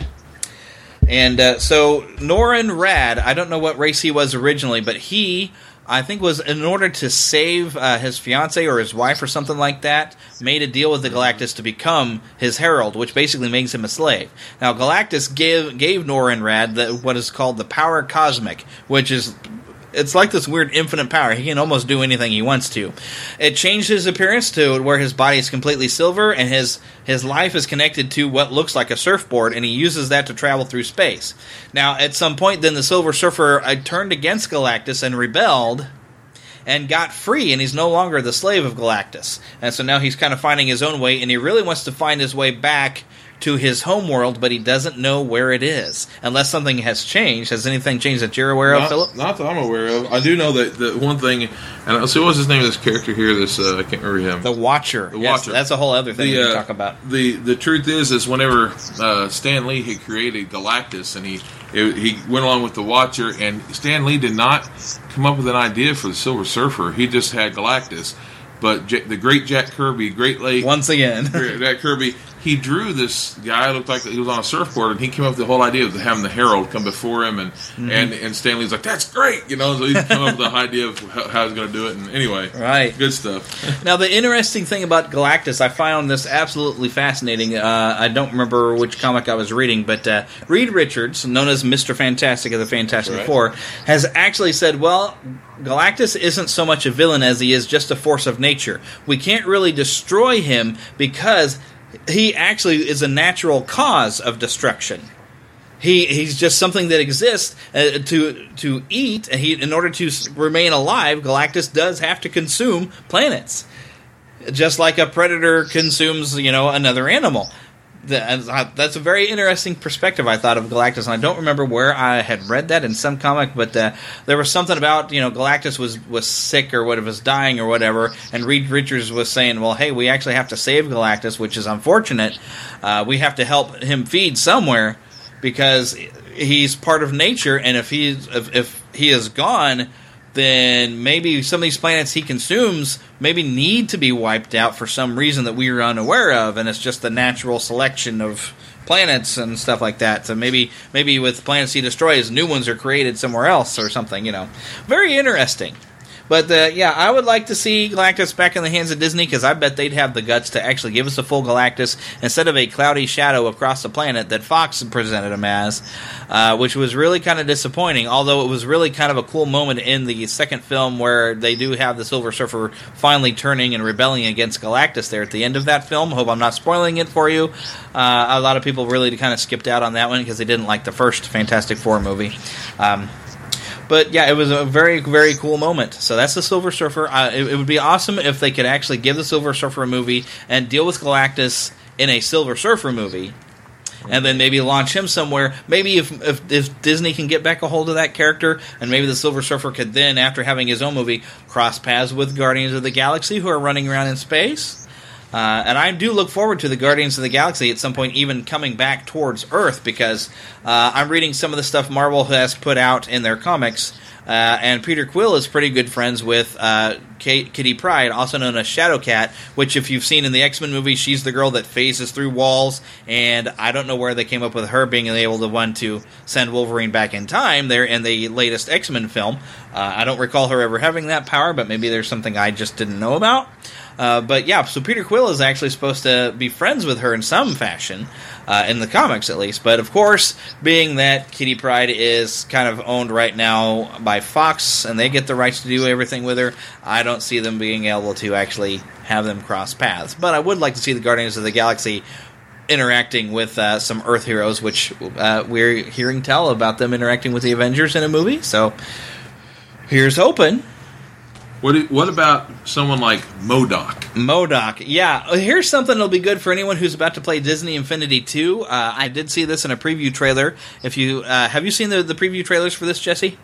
And so Norrin Radd, I don't know what race he was originally, but he... I think was in order to save his fiancée or his wife or something like that, made a deal with the Galactus to become his herald, which basically makes him a slave. Now, Galactus gave Norrin Radd what is called the power cosmic, which is... it's like this weird infinite power. He can almost do anything he wants to. It changed his appearance to where his body is completely silver, and his life is connected to what looks like a surfboard, and he uses that to travel through space. Now, at some point, then the Silver Surfer turned against Galactus and rebelled, and got free, and he's no longer the slave of Galactus. And so now he's kind of finding his own way, and he really wants to find his way back to his homeworld, but he doesn't know where it is. Unless something has changed. Has anything changed that you're aware of, Philip? Not that I'm aware of. I do know that the one thing, and so what's his name of this character here? I can't remember him. The Watcher. The Watcher. That's a whole other thing we can talk about. The truth is whenever Stan Lee had created Galactus, and he went along with the Watcher, and Stan Lee did not come up with an idea for the Silver Surfer. He just had Galactus. But the great Jack Kirby, Great Lake... once again. Jack Kirby, he drew this guy, looked like he was on a surfboard, and he came up with the whole idea of having the herald come before him, and Stan Lee's like, that's great! So he came up with the idea of how he's going to do it, and anyway. Right. Good stuff. Now, the interesting thing about Galactus, I found this absolutely fascinating. I don't remember which comic I was reading, but Reed Richards, known as Mr. Fantastic of the Fantastic Four, has actually said, Galactus isn't so much a villain as he is just a force of nature. We can't really destroy him because he actually is a natural cause of destruction. He's just something that exists to eat. In order to remain alive, Galactus does have to consume planets, just like a predator consumes, another animal. That's a very interesting perspective, I thought, of Galactus, and I don't remember where I had read that in some comic, but there was something about, Galactus was sick or was dying or whatever, and Reed Richards was saying, well, hey, we actually have to save Galactus, which is unfortunate. We have to help him feed somewhere, because he's part of nature, and if he is gone, then maybe some of these planets he consumes maybe need to be wiped out for some reason that we are unaware of, and it's just the natural selection of planets and stuff like that. So maybe with planets he destroys, new ones are created somewhere else or something, Very interesting. But, I would like to see Galactus back in the hands of Disney, because I bet they'd have the guts to actually give us a full Galactus instead of a cloudy shadow across the planet that Fox presented him as, which was really kind of disappointing, although it was really kind of a cool moment in the second film where they do have the Silver Surfer finally turning and rebelling against Galactus there at the end of that film. Hope I'm not spoiling it for you. A lot of people really kind of skipped out on that one because they didn't like the first Fantastic Four movie. But yeah, it was a very, very cool moment. So that's the Silver Surfer. It would be awesome if they could actually give the Silver Surfer a movie and deal with Galactus in a Silver Surfer movie. and then maybe launch him somewhere. Maybe if Disney can get back a hold of that character, and maybe the Silver Surfer could then, after having his own movie, cross paths with Guardians of the Galaxy, who are running around in space. And I do look forward to the Guardians of the Galaxy at some point even coming back towards Earth, because I'm reading some of the stuff Marvel has put out in their comics, and Peter Quill is pretty good friends with Kitty Pryde, also known as Shadowcat, which if you've seen in the X-Men movie, she's the girl that phases through walls, and I don't know where they came up with her being able to send Wolverine back in time there in the latest X-Men film. I don't recall her ever having that power, but maybe there's something I just didn't know about. But yeah, so Peter Quill is actually supposed to be friends with her in some fashion, in the comics at least. But of course, being that Kitty Pryde is kind of owned right now by Fox, and they get the rights to do everything with her, I don't see them being able to actually have them cross paths. But I would like to see the Guardians of the Galaxy interacting with some Earth heroes, which we're hearing tell about them interacting with the Avengers in a movie. So here's hoping. What about someone like MODOK? MODOK, yeah. Here's something that'll be good for anyone who's about to play Disney Infinity 2. I did see this in a preview trailer. If you have you seen the preview trailers for this, Jesse?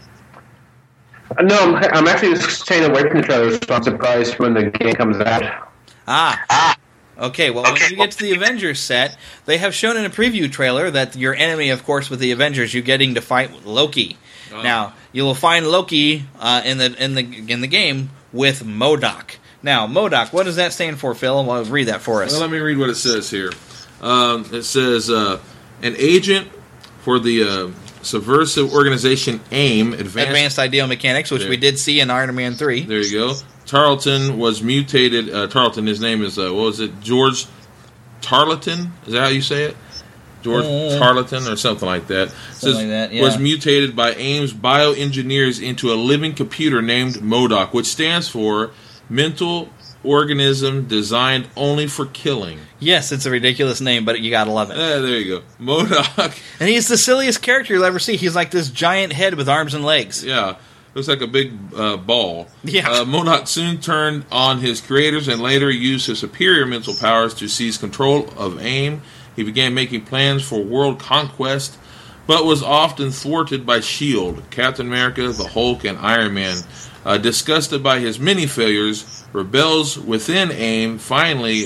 No, I'm actually staying away from the trailers, so I'm surprised when the game comes out. Okay, well, when you get to the Avengers set, they have shown in a preview trailer that your enemy, of course, with the Avengers, you're getting to fight Loki. Oh. Now, you will find Loki in the game with MODOK. Now, MODOK, what does that stand for, Phil? Well, read that for us. Well, let me read what it says here. It says, an agent for the subversive organization AIM, Advanced Ideal Mechanics, which we did see in Iron Man 3. There you go. Tarleton was mutated. Tarleton, his name is, what was it? George Tarleton? Is that how you say it? George Tarleton or something like that. Something like that, yeah. Was mutated by AIM's bioengineers into a living computer named MODOK, which stands for Mental Organism Designed Only for Killing. Yes, it's a ridiculous name, but you gotta love it. There you go. MODOK. And he's the silliest character you'll ever see. He's like this giant head with arms and legs. Yeah. Looks like a big ball. Yeah. MODOK soon turned on his creators and later used his superior mental powers to seize control of AIM. He began making plans for world conquest, but was often thwarted by S.H.I.E.L.D., Captain America, the Hulk, and Iron Man. Disgusted by his many failures, rebels within AIM finally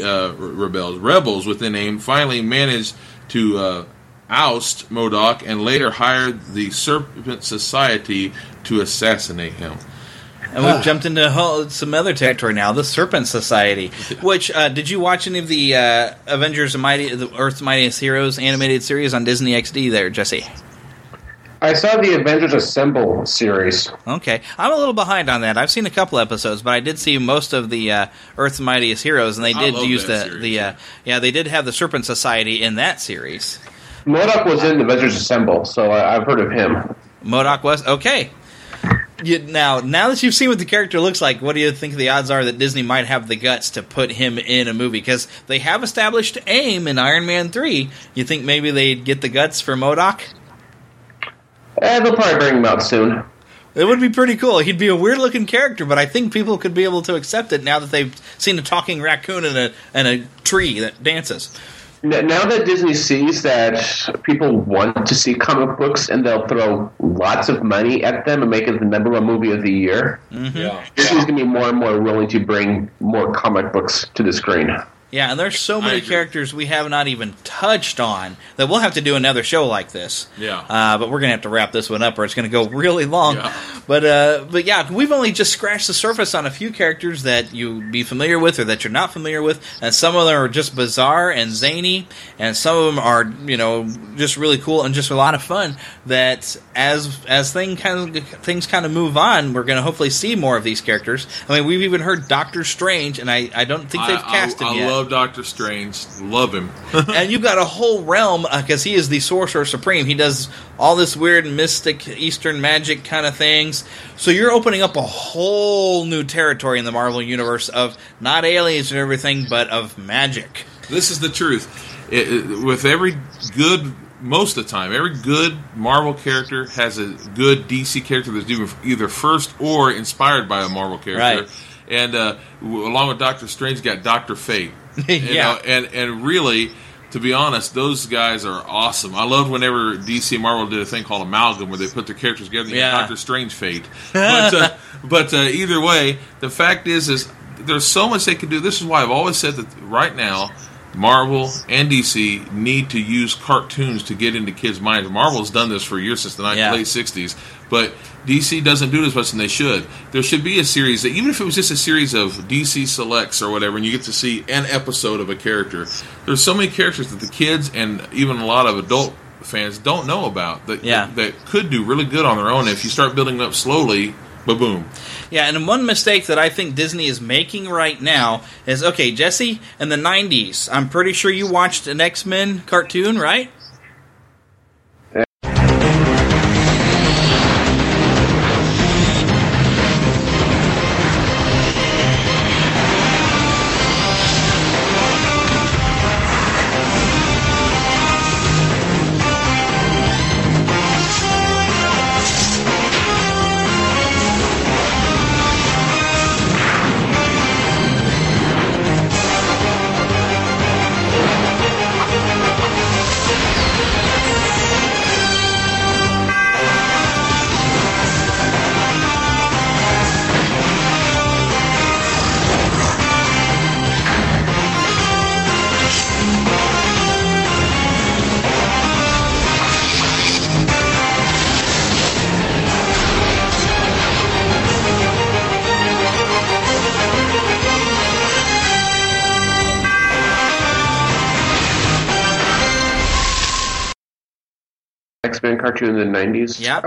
managed to oust MODOK and later hired the Serpent Society to assassinate him. And we've jumped into some other territory now, the Serpent Society. Which, did you watch any of the Avengers the Earth's Mightiest Heroes animated series on Disney XD there, Jesse? I saw the Avengers Assemble series. Okay. I'm a little behind on that. I've seen a couple episodes, but I did see most of the Earth's Mightiest Heroes, and they did use they did have the Serpent Society in that series. MODOK was in the Avengers Assemble, so I've heard of him. MODOK was? Okay. Now that you've seen what the character looks like, what do you think the odds are that Disney might have the guts to put him in a movie? Because they have established AIM in Iron Man 3. You think maybe they'd get the guts for MODOK? They'll probably bring him out soon. It would be pretty cool. He'd be a weird-looking character, but I think people could be able to accept it now that they've seen a talking raccoon and a tree that dances. Now that Disney sees that people want to see comic books and they'll throw lots of money at them and make it the number one movie of the year, Disney's going to be more and more willing to bring more comic books to the screen. Yeah, and there's so many characters we have not even touched on that we'll have to do another show like this. Yeah. But we're going to have to wrap this one up or it's going to go really long. Yeah. But yeah, we've only just scratched the surface on a few characters that you'd be familiar with or that you're not familiar with. And some of them are just bizarre and zany. And some of them are, just really cool and just a lot of fun. That as things kind of move on, we're going to hopefully see more of these characters. I mean, we've even heard Doctor Strange, and I don't think they've cast him yet. I love Doctor Strange. Love him. And you've got a whole realm, because he is the Sorcerer Supreme. He does all this weird mystic Eastern magic kind of things. So you're opening up a whole new territory in the Marvel Universe of not aliens and everything, but of magic. This is the truth. With every good... Most of the time, every good Marvel character has a good DC character that's either first or inspired by a Marvel character. Right. And along with Doctor Strange, you got Dr. Fate. Yeah. And really, to be honest, those guys are awesome. I loved whenever DC and Marvel did a thing called Amalgam, where they put their characters together. You had Doctor Strange fate. But either way, the fact is there's so much they can do. This is why I've always said that right now, Marvel and DC need to use cartoons to get into kids' minds. Marvel's done this for years, since the late 60s, but DC doesn't do it as much as they should. There should be a series, that, even if it was just a series of DC Selects or whatever, and you get to see an episode of a character. There's so many characters that the kids and even a lot of adult fans don't know about that could do really good on their own. If you start building them up slowly, ba-boom. Yeah, and one mistake that I think Disney is making right now is, okay, Jesse, in the 90s, I'm pretty sure you watched an X-Men cartoon, right? X-Men cartoon in the 90s. Yep.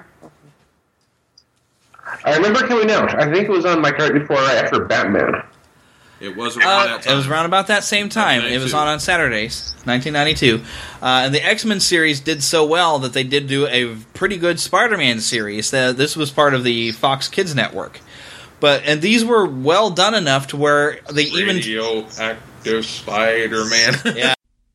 I remember coming out. I think it was on my right before or right after Batman. It was around that time. It was around about that same time. It was on Saturdays, 1992. And the X-Men series did so well that they did do a pretty good Spider-Man series. This was part of the Fox Kids Network. And these were well done enough to where they even... Radioactive Spider-Man. Yeah.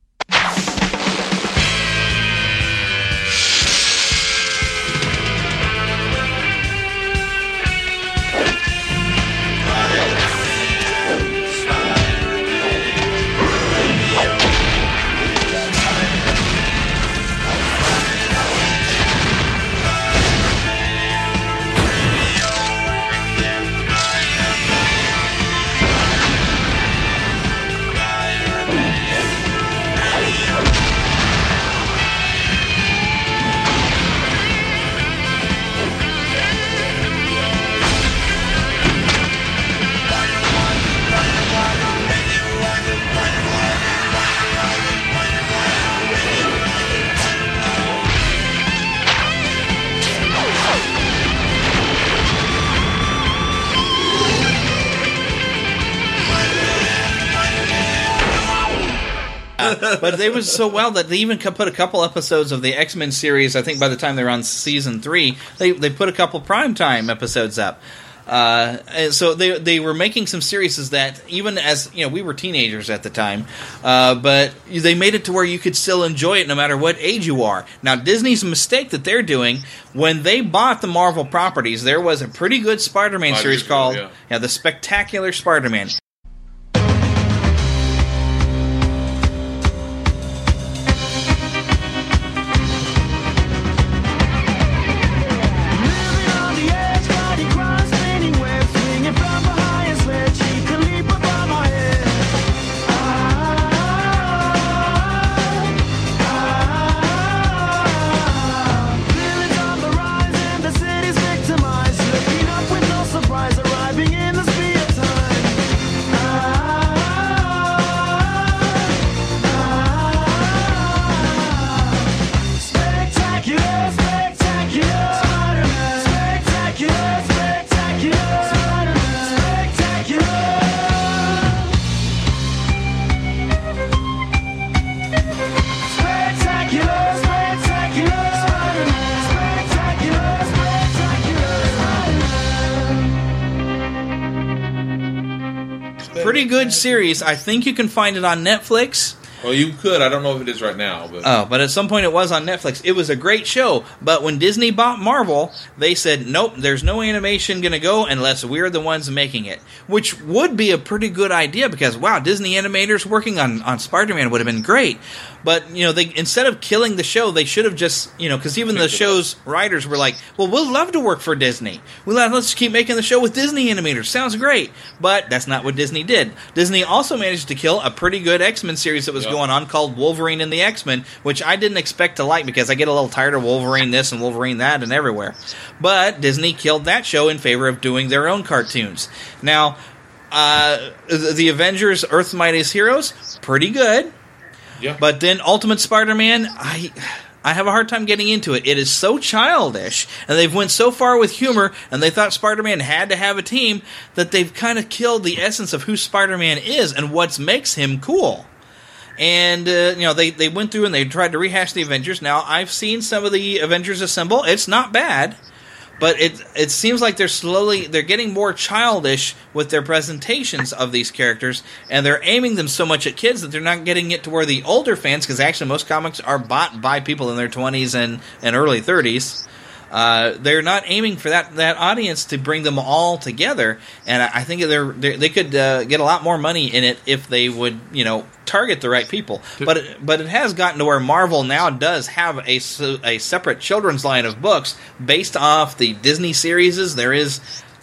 But they was so well that they even put a couple episodes of the X-Men series. I think by the time they were on season 3, they put a couple primetime episodes up. And so they were making some series that even as we were teenagers at the time, but they made it to where you could still enjoy it no matter what age you are. Now Disney's mistake that they're doing, when they bought the Marvel properties, there was a pretty good Spider-Man series called The Spectacular Spider-Man. Pretty good series. I think you can find it on Netflix. Well, you could. I don't know if it is right now. But at some point it was on Netflix. It was a great show. But when Disney bought Marvel, they said, nope, there's no animation going to go unless we're the ones making it. Which would be a pretty good idea because, wow, Disney animators working on Spider-Man would have been great. But, they instead of killing the show, they should have just, because even the show's writers were like, well, we'll love to work for Disney. Let's keep making the show with Disney animators. Sounds great. But that's not what Disney did. Disney also managed to kill a pretty good X-Men series that was going on called Wolverine and the X-Men, which I didn't expect to like because I get a little tired of Wolverine this and Wolverine that and everywhere. But Disney killed that show in favor of doing their own cartoons. Now, the Avengers, Earth's Mightiest Heroes, pretty good. Yeah. But then Ultimate Spider-Man, I have a hard time getting into it. It is so childish, and they've went so far with humor, and they thought Spider-Man had to have a team, that they've kind of killed the essence of who Spider-Man is and what makes him cool. And, they went through and they tried to rehash the Avengers. Now, I've seen some of the Avengers assemble. It's not bad. But it seems like they're getting more childish with their presentations of these characters, and they're aiming them so much at kids that they're not getting it to where the older fans, because actually most comics are bought by people in their 20s and early 30s. They're not aiming for that audience to bring them all together, and I think they could get a lot more money in it if they would, target the right people. But it has gotten to where Marvel now does have a separate children's line of books based off the Disney series. There is,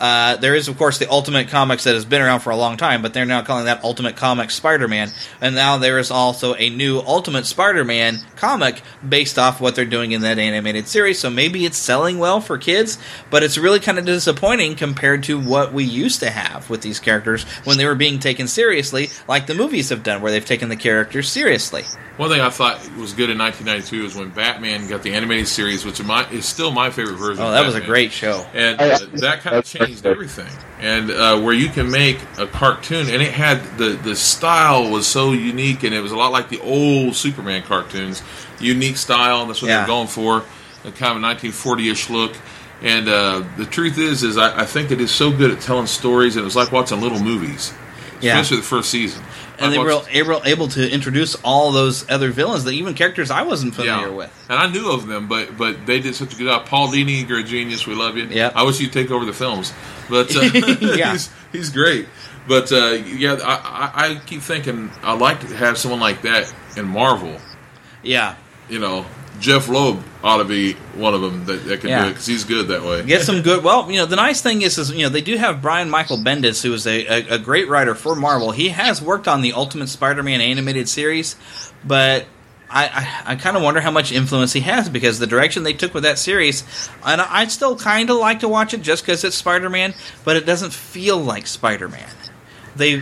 of course, the Ultimate Comics that has been around for a long time, but they're now calling that Ultimate Comics Spider-Man. And now there is also a new Ultimate Spider-Man comic based off what they're doing in that animated series. So maybe it's selling well for kids, but it's really kind of disappointing compared to what we used to have with these characters when they were being taken seriously, like the movies have done, where they've taken the characters seriously. One thing I thought was good in 1992 is when Batman got the animated series, which is still my favorite version. Oh, that was a great show. And that kind of changed everything. And where you can make a cartoon, and it had the style was so unique, and it was a lot like the old Superman cartoons. Unique style, and that's what they're going for. A kind of a 1940-ish look. And the truth is I think it is so good at telling stories, and it was like watching little movies, especially the first season. And they were able to introduce all those other villains, that even characters I wasn't familiar with. And I knew of them, but they did such a good job. Paul Dini, you're a genius. We love you. Yeah. I wish you'd take over the films. But he's great. But, I keep thinking I'd like to have someone like that in Marvel. Yeah. Jeff Loeb ought to be one of them that can do it, because he's good that way. Get some good... Well, the nice thing is they do have Brian Michael Bendis, who is a great writer for Marvel. He has worked on the Ultimate Spider-Man animated series, but I kind of wonder how much influence he has, because the direction they took with that series, and I'd still kind of like to watch it just because it's Spider-Man, but it doesn't feel like Spider-Man. They've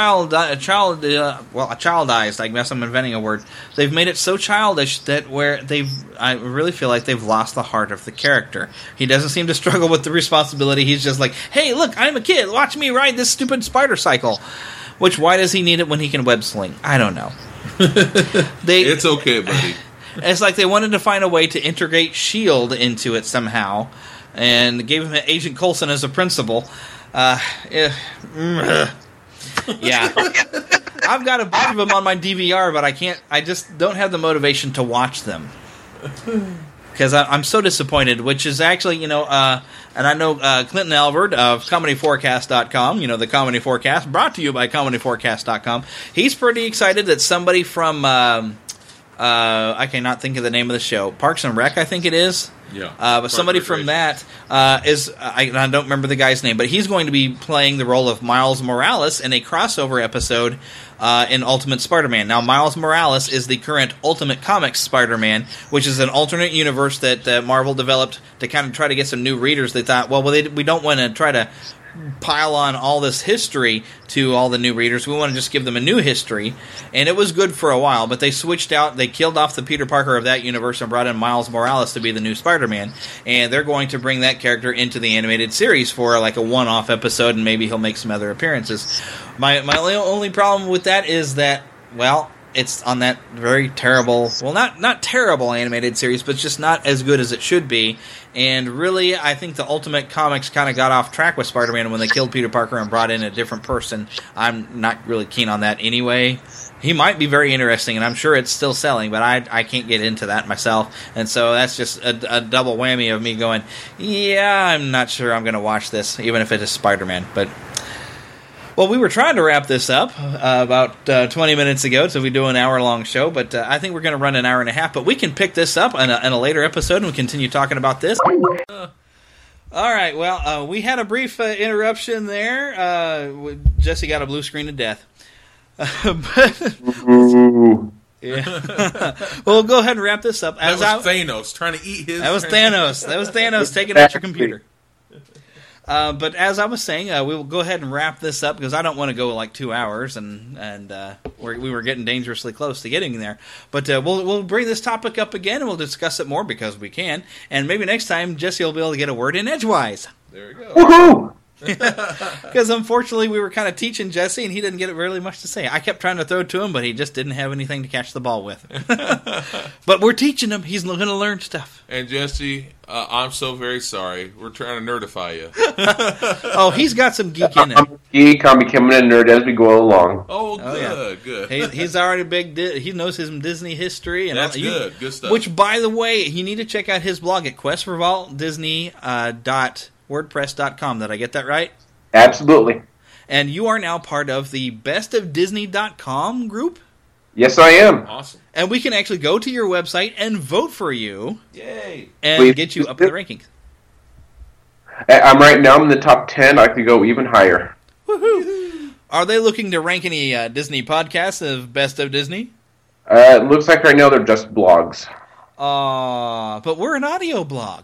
childized. I guess I'm inventing a word. They've made it so childish that I really feel like they've lost the heart of the character. He doesn't seem to struggle with the responsibility. He's just like, hey, look, I'm a kid. Watch me ride this stupid spider cycle. Which, why does he need it when he can web sling? I don't know. It's okay, buddy. It's like they wanted to find a way to integrate S.H.I.E.L.D. into it somehow, and gave him Agent Coulson as a principal. Yeah, I've got a bunch of them on my DVR, but I just don't have the motivation to watch them because I'm so disappointed. Which is actually, and I know Clinton Alvord of ComedyForecast.com, the Comedy Forecast, brought to you by ComedyForecast.com. He's pretty excited that somebody from I cannot think of the name of the show, Parks and Rec, I think it is. Yeah, but somebody from that is I don't remember the guy's name, but he's going to be playing the role of Miles Morales in a crossover episode in Ultimate Spider-Man. Now, Miles Morales is the current Ultimate Comics Spider-Man, which is an alternate universe that Marvel developed to kind of try to get some new readers. They thought, well, we don't want to try to pile on all this history to all the new readers. We want to just give them a new history. And it was good for a while, but they switched out. They killed off the Peter Parker of that universe and brought in Miles Morales to be the new Spider-Man. And they're going to bring that character into the animated series for like a one-off episode, and maybe he'll make some other appearances. My only problem with that is that, well, it's on that very terrible, well, not terrible animated series, but just not as good as it should be. And really, I think the Ultimate Comics kind of got off track with Spider-Man when they killed Peter Parker and brought in a different person. I'm not really keen on that anyway. He might be very interesting, and I'm sure it's still selling, but I can't get into that myself. And so that's just a double whammy of me going, yeah, I'm not sure I'm going to watch this, even if it is Spider-Man. But, well, we were trying to wrap this up about 20 minutes ago, so we do an hour-long show, but I think we're going to run an hour and a half. But we can pick this up in a later episode, and we continue talking about this. All right, well, we had a brief interruption there. Jesse got a blue screen to death. Yeah. Well, go ahead and wrap this up. That was Thanos trying to eat his. That was Thanos. That was Thanos taking out your computer. But as I was saying, we will go ahead and wrap this up because I don't want to go like 2 hours, and we were getting dangerously close to getting there. But we'll bring this topic up again, and we'll discuss it more because we can. And maybe next time Jesse will be able to get a word in edgewise. There you go. Woohoo! Because unfortunately we were kind of teaching Jesse and he didn't get really much to say. I kept trying to throw it to him, but he just didn't have anything to catch the ball with. But we're teaching him. He's going to learn stuff. And Jesse, I'm so very sorry. We're trying to nerdify you. Oh, he's got some geek in him. I'm a geek. I'm becoming a nerd as we go along. Oh, good, good. He's already big. He knows his Disney history. And that's good. Good stuff. Which, by the way, you need to check out his blog at questforvaltdisney.wordpress.com. Did I get that right? Absolutely. And you are now part of the bestofdisney.com group? Yes, I am. Awesome. And we can actually go to your website and vote for you. Yay. And get you up in the rankings. I'm right now in the top 10. I could go even higher. Woohoo! Are they looking to rank any Disney podcasts of Best of Disney? It looks like right now they're just blogs. But we're an audio blog.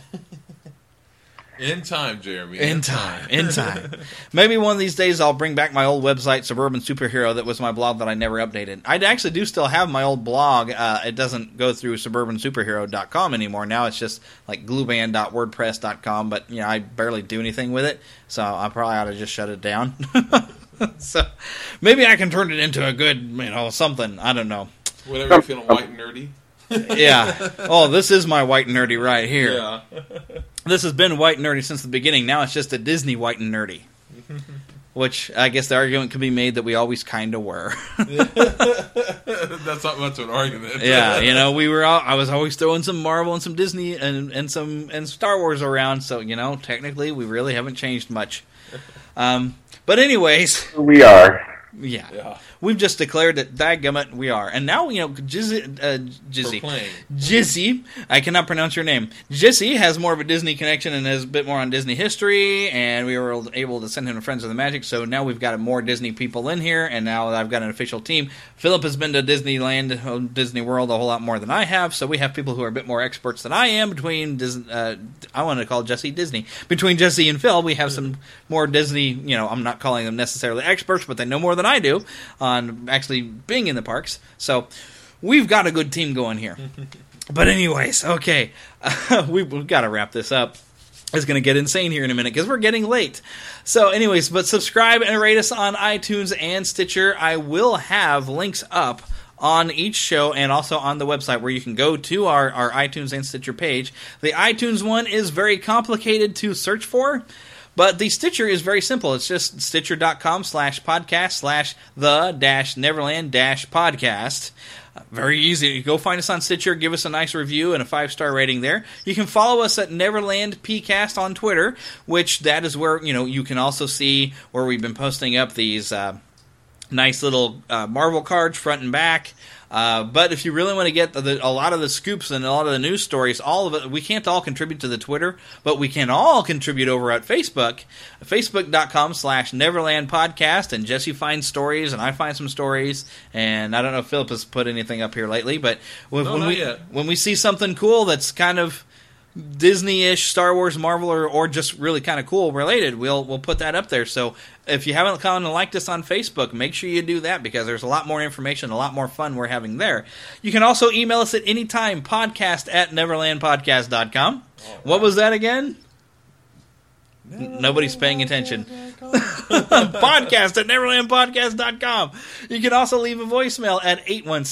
In time, Jeremy. In time. Maybe one of these days I'll bring back my old website, Suburban Superhero, that was my blog that I never updated. I actually do still have my old blog. It doesn't go through suburbansuperhero.com anymore. Now it's just like glueband.wordpress.com, but I barely do anything with it, so I probably ought to just shut it down. So maybe I can turn it into a good, something. I don't know. Whenever you're feeling white and nerdy. Yeah. Oh, this is my white and nerdy right here. Yeah. This has been white and nerdy since the beginning. Now it's just a Disney white and nerdy. Which I guess the argument could be made that we always kind of were. That's not much of an argument. Yeah, I was always throwing some Marvel and some Disney and some Star Wars around, so technically we really haven't changed much. But anyways, we are. Yeah. We've just declared that, dadgummit, we are. And now, Jizzy, I cannot pronounce your name. Jizzy has more of a Disney connection and has a bit more on Disney history, and we were able to send him to Friends of the Magic, so now we've got more Disney people in here, and now I've got an official team. Philip has been to Disneyland, Disney World a whole lot more than I have, so we have people who are a bit more experts than I am between I want to call Jesse Disney. Between Jesse and Phil, we have some more Disney, I'm not calling them necessarily experts, but they know more than I do on actually being in the parks. So we've got a good team going here. But anyways, okay, we've got to wrap this up. It's going to get insane here in a minute because we're getting late. So anyways, but subscribe and rate us on iTunes and Stitcher. I will have links up on each show and also on the website where you can go to our iTunes and Stitcher page. The iTunes one is very complicated to search for, but the Stitcher is very simple. It's just stitcher.com/podcast/the-neverland-podcast. Very easy. You go find us on Stitcher, give us a nice review and a 5-star rating there. You can follow us at Neverland PCast on Twitter, which that is where, you can also see where we've been posting up these nice little Marvel cards front and back. But if you really want to get a lot of the scoops and a lot of the news stories, all of it, we can't all contribute to the Twitter, but we can all contribute over at Facebook, facebook.com/Neverland Podcast, and Jesse finds stories, and I find some stories, and I don't know if Philip has put anything up here lately, but when we see something cool that's kind of Disney-ish, Star Wars, Marvel, or just really kind of cool related, we'll put that up there. So if you haven't gone and liked us on Facebook, make sure you do that because there's a lot more information, a lot more fun we're having there. You can also email us at any time, podcast@neverlandpodcast.com. What was that again? Nobody's paying attention. Podcast at neverlandpodcast.com. You can also leave a voicemail at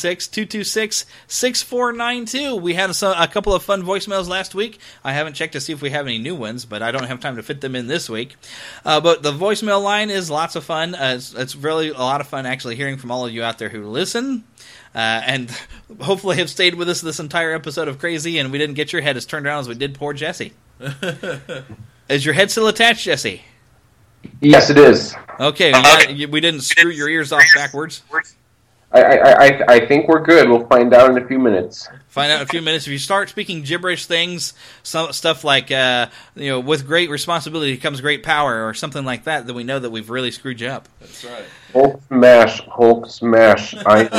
816-226-6492. We had a couple of fun voicemails last week. I haven't checked to see if we have any new ones, but I don't have time to fit them in this week. But the voicemail line is lots of fun. It's really a lot of fun actually hearing from all of you out there who listen. And hopefully have stayed with us this entire episode of Crazy, and we didn't get your head as turned around as we did poor Jesse. Is your head still attached, Jesse? Yes, it is. Okay, we didn't screw your ears off backwards. I think we're good. We'll find out in a few minutes. Find out in a few minutes. If you start speaking gibberish things, stuff like, with great responsibility comes great power, or something like that, then we know that we've really screwed you up. That's right. Hulk smash.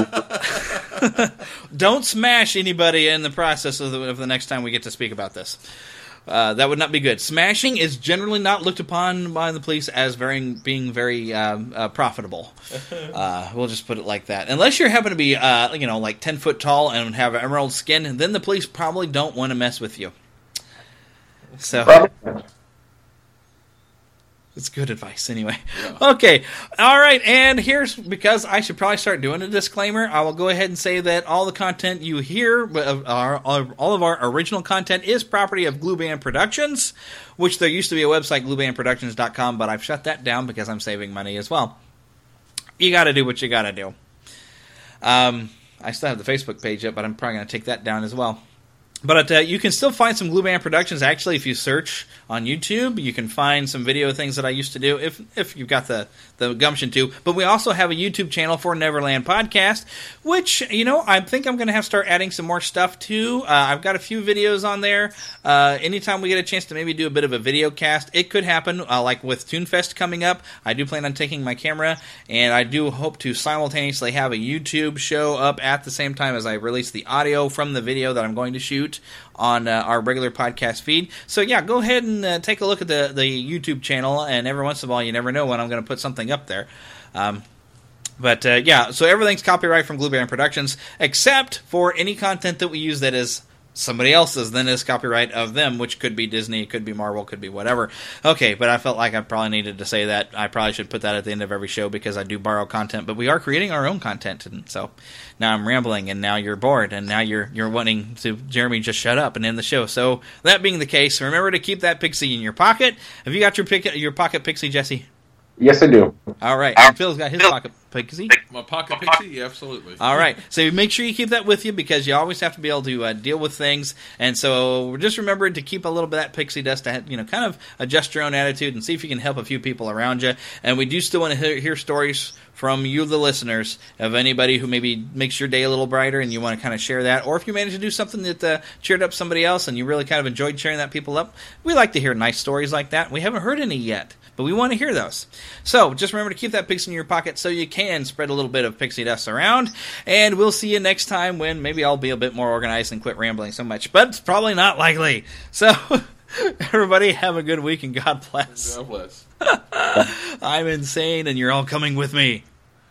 Don't smash anybody in the process of the next time we get to speak about this. That would not be good. Smashing is generally not looked upon by the police as being very profitable. We'll just put it like that. Unless you happen to be, like 10 foot tall and have emerald skin, then the police probably don't want to mess with you. So it's good advice anyway. Yeah. Okay. All right. And here's, because I should probably start doing a disclaimer, I will go ahead and say that all the content you hear, all of our original content is property of Glue Band Productions, which there used to be a website, gluebandproductions.com, but I've shut that down because I'm saving money as well. You got to do what you got to do. I still have the Facebook page up, but I'm probably going to take that down as well. But you can still find some Glue Band Productions. Actually, if you search on YouTube, you can find some video things that I used to do, if you've got the gumption to. But we also have a YouTube channel for Neverland Podcast, which, I think I'm going to have to start adding some more stuff to. I've got a few videos on there. Anytime we get a chance to maybe do a bit of a video cast, it could happen. Like with TuneFest coming up, I do plan on taking my camera, and I do hope to simultaneously have a YouTube show up at the same time as I release the audio from the video that I'm going to shoot on our regular podcast feed. So yeah, go ahead and take a look at the YouTube channel, and every once in a while, you never know when I'm going to put something up there. But so everything's copyright from Glue Band Productions, except for any content that we use that is somebody else's, then is copyright of them, which could be Disney, could be Marvel, could be whatever. Okay, but I felt like I probably needed to say that. I probably should put that at the end of every show because I do borrow content, but we are creating our own content, and so now I'm rambling, and now you're bored, and now you're wanting to, Jeremy, just shut up and end the show. So that being the case, remember to keep that pixie in your pocket. Have you got your pocket pixie, Jesse? Yes, I do. All right. And Phil's got his pocket pixie. My pocket pixie? Yeah, absolutely. All right. So make sure you keep that with you because you always have to be able to deal with things. And so just remember to keep a little bit of that pixie dust to, kind of adjust your own attitude and see if you can help a few people around you. And we do still want to hear stories from you, the listeners, of anybody who maybe makes your day a little brighter and you want to kind of share that. Or if you manage to do something that cheered up somebody else and you really kind of enjoyed cheering that people up, we like to hear nice stories like that. We haven't heard any yet, but we want to hear those. So just remember to keep that pixie in your pocket so you can spread a little bit of pixie dust around. And we'll see you next time when maybe I'll be a bit more organized and quit rambling so much. But it's probably not likely. So everybody have a good week and God bless. God bless. I'm insane and you're all coming with me.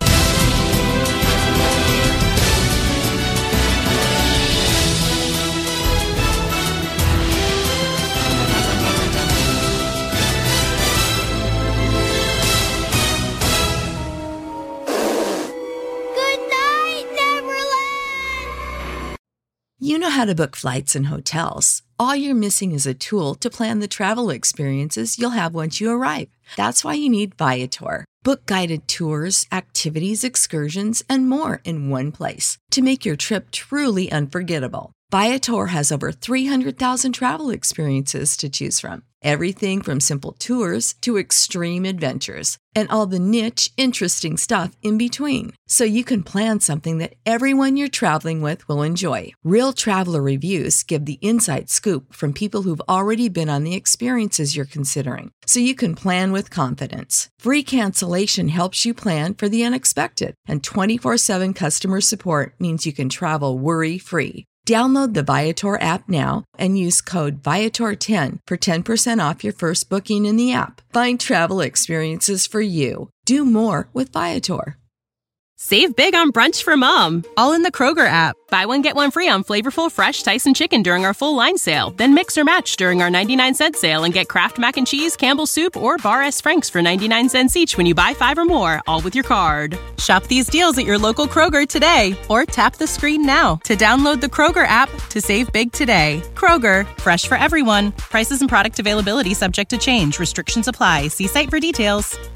You know how to book flights and hotels. All you're missing is a tool to plan the travel experiences you'll have once you arrive. That's why you need Viator. Book guided tours, activities, excursions, and more in one place to make your trip truly unforgettable. Viator has over 300,000 travel experiences to choose from. Everything from simple tours to extreme adventures and all the niche, interesting stuff in between. So you can plan something that everyone you're traveling with will enjoy. Real traveler reviews give the inside scoop from people who've already been on the experiences you're considering. So you can plan with confidence. Free cancellation helps you plan for the unexpected. And 24/7 customer support means you can travel worry-free. Download the Viator app now and use code Viator10 for 10% off your first booking in the app. Find travel experiences for you. Do more with Viator. Save big on brunch for mom, all in the Kroger app. Buy one, get one free on flavorful, fresh Tyson chicken during our full line sale. Then mix or match during our 99-cent sale and get Kraft Mac and Cheese, Campbell's Soup, or Bar S. Frank's for 99 cents each when you buy 5 or more, all with your card. Shop these deals at your local Kroger today, or tap the screen now to download the Kroger app to save big today. Kroger, fresh for everyone. Prices and product availability subject to change. Restrictions apply. See site for details.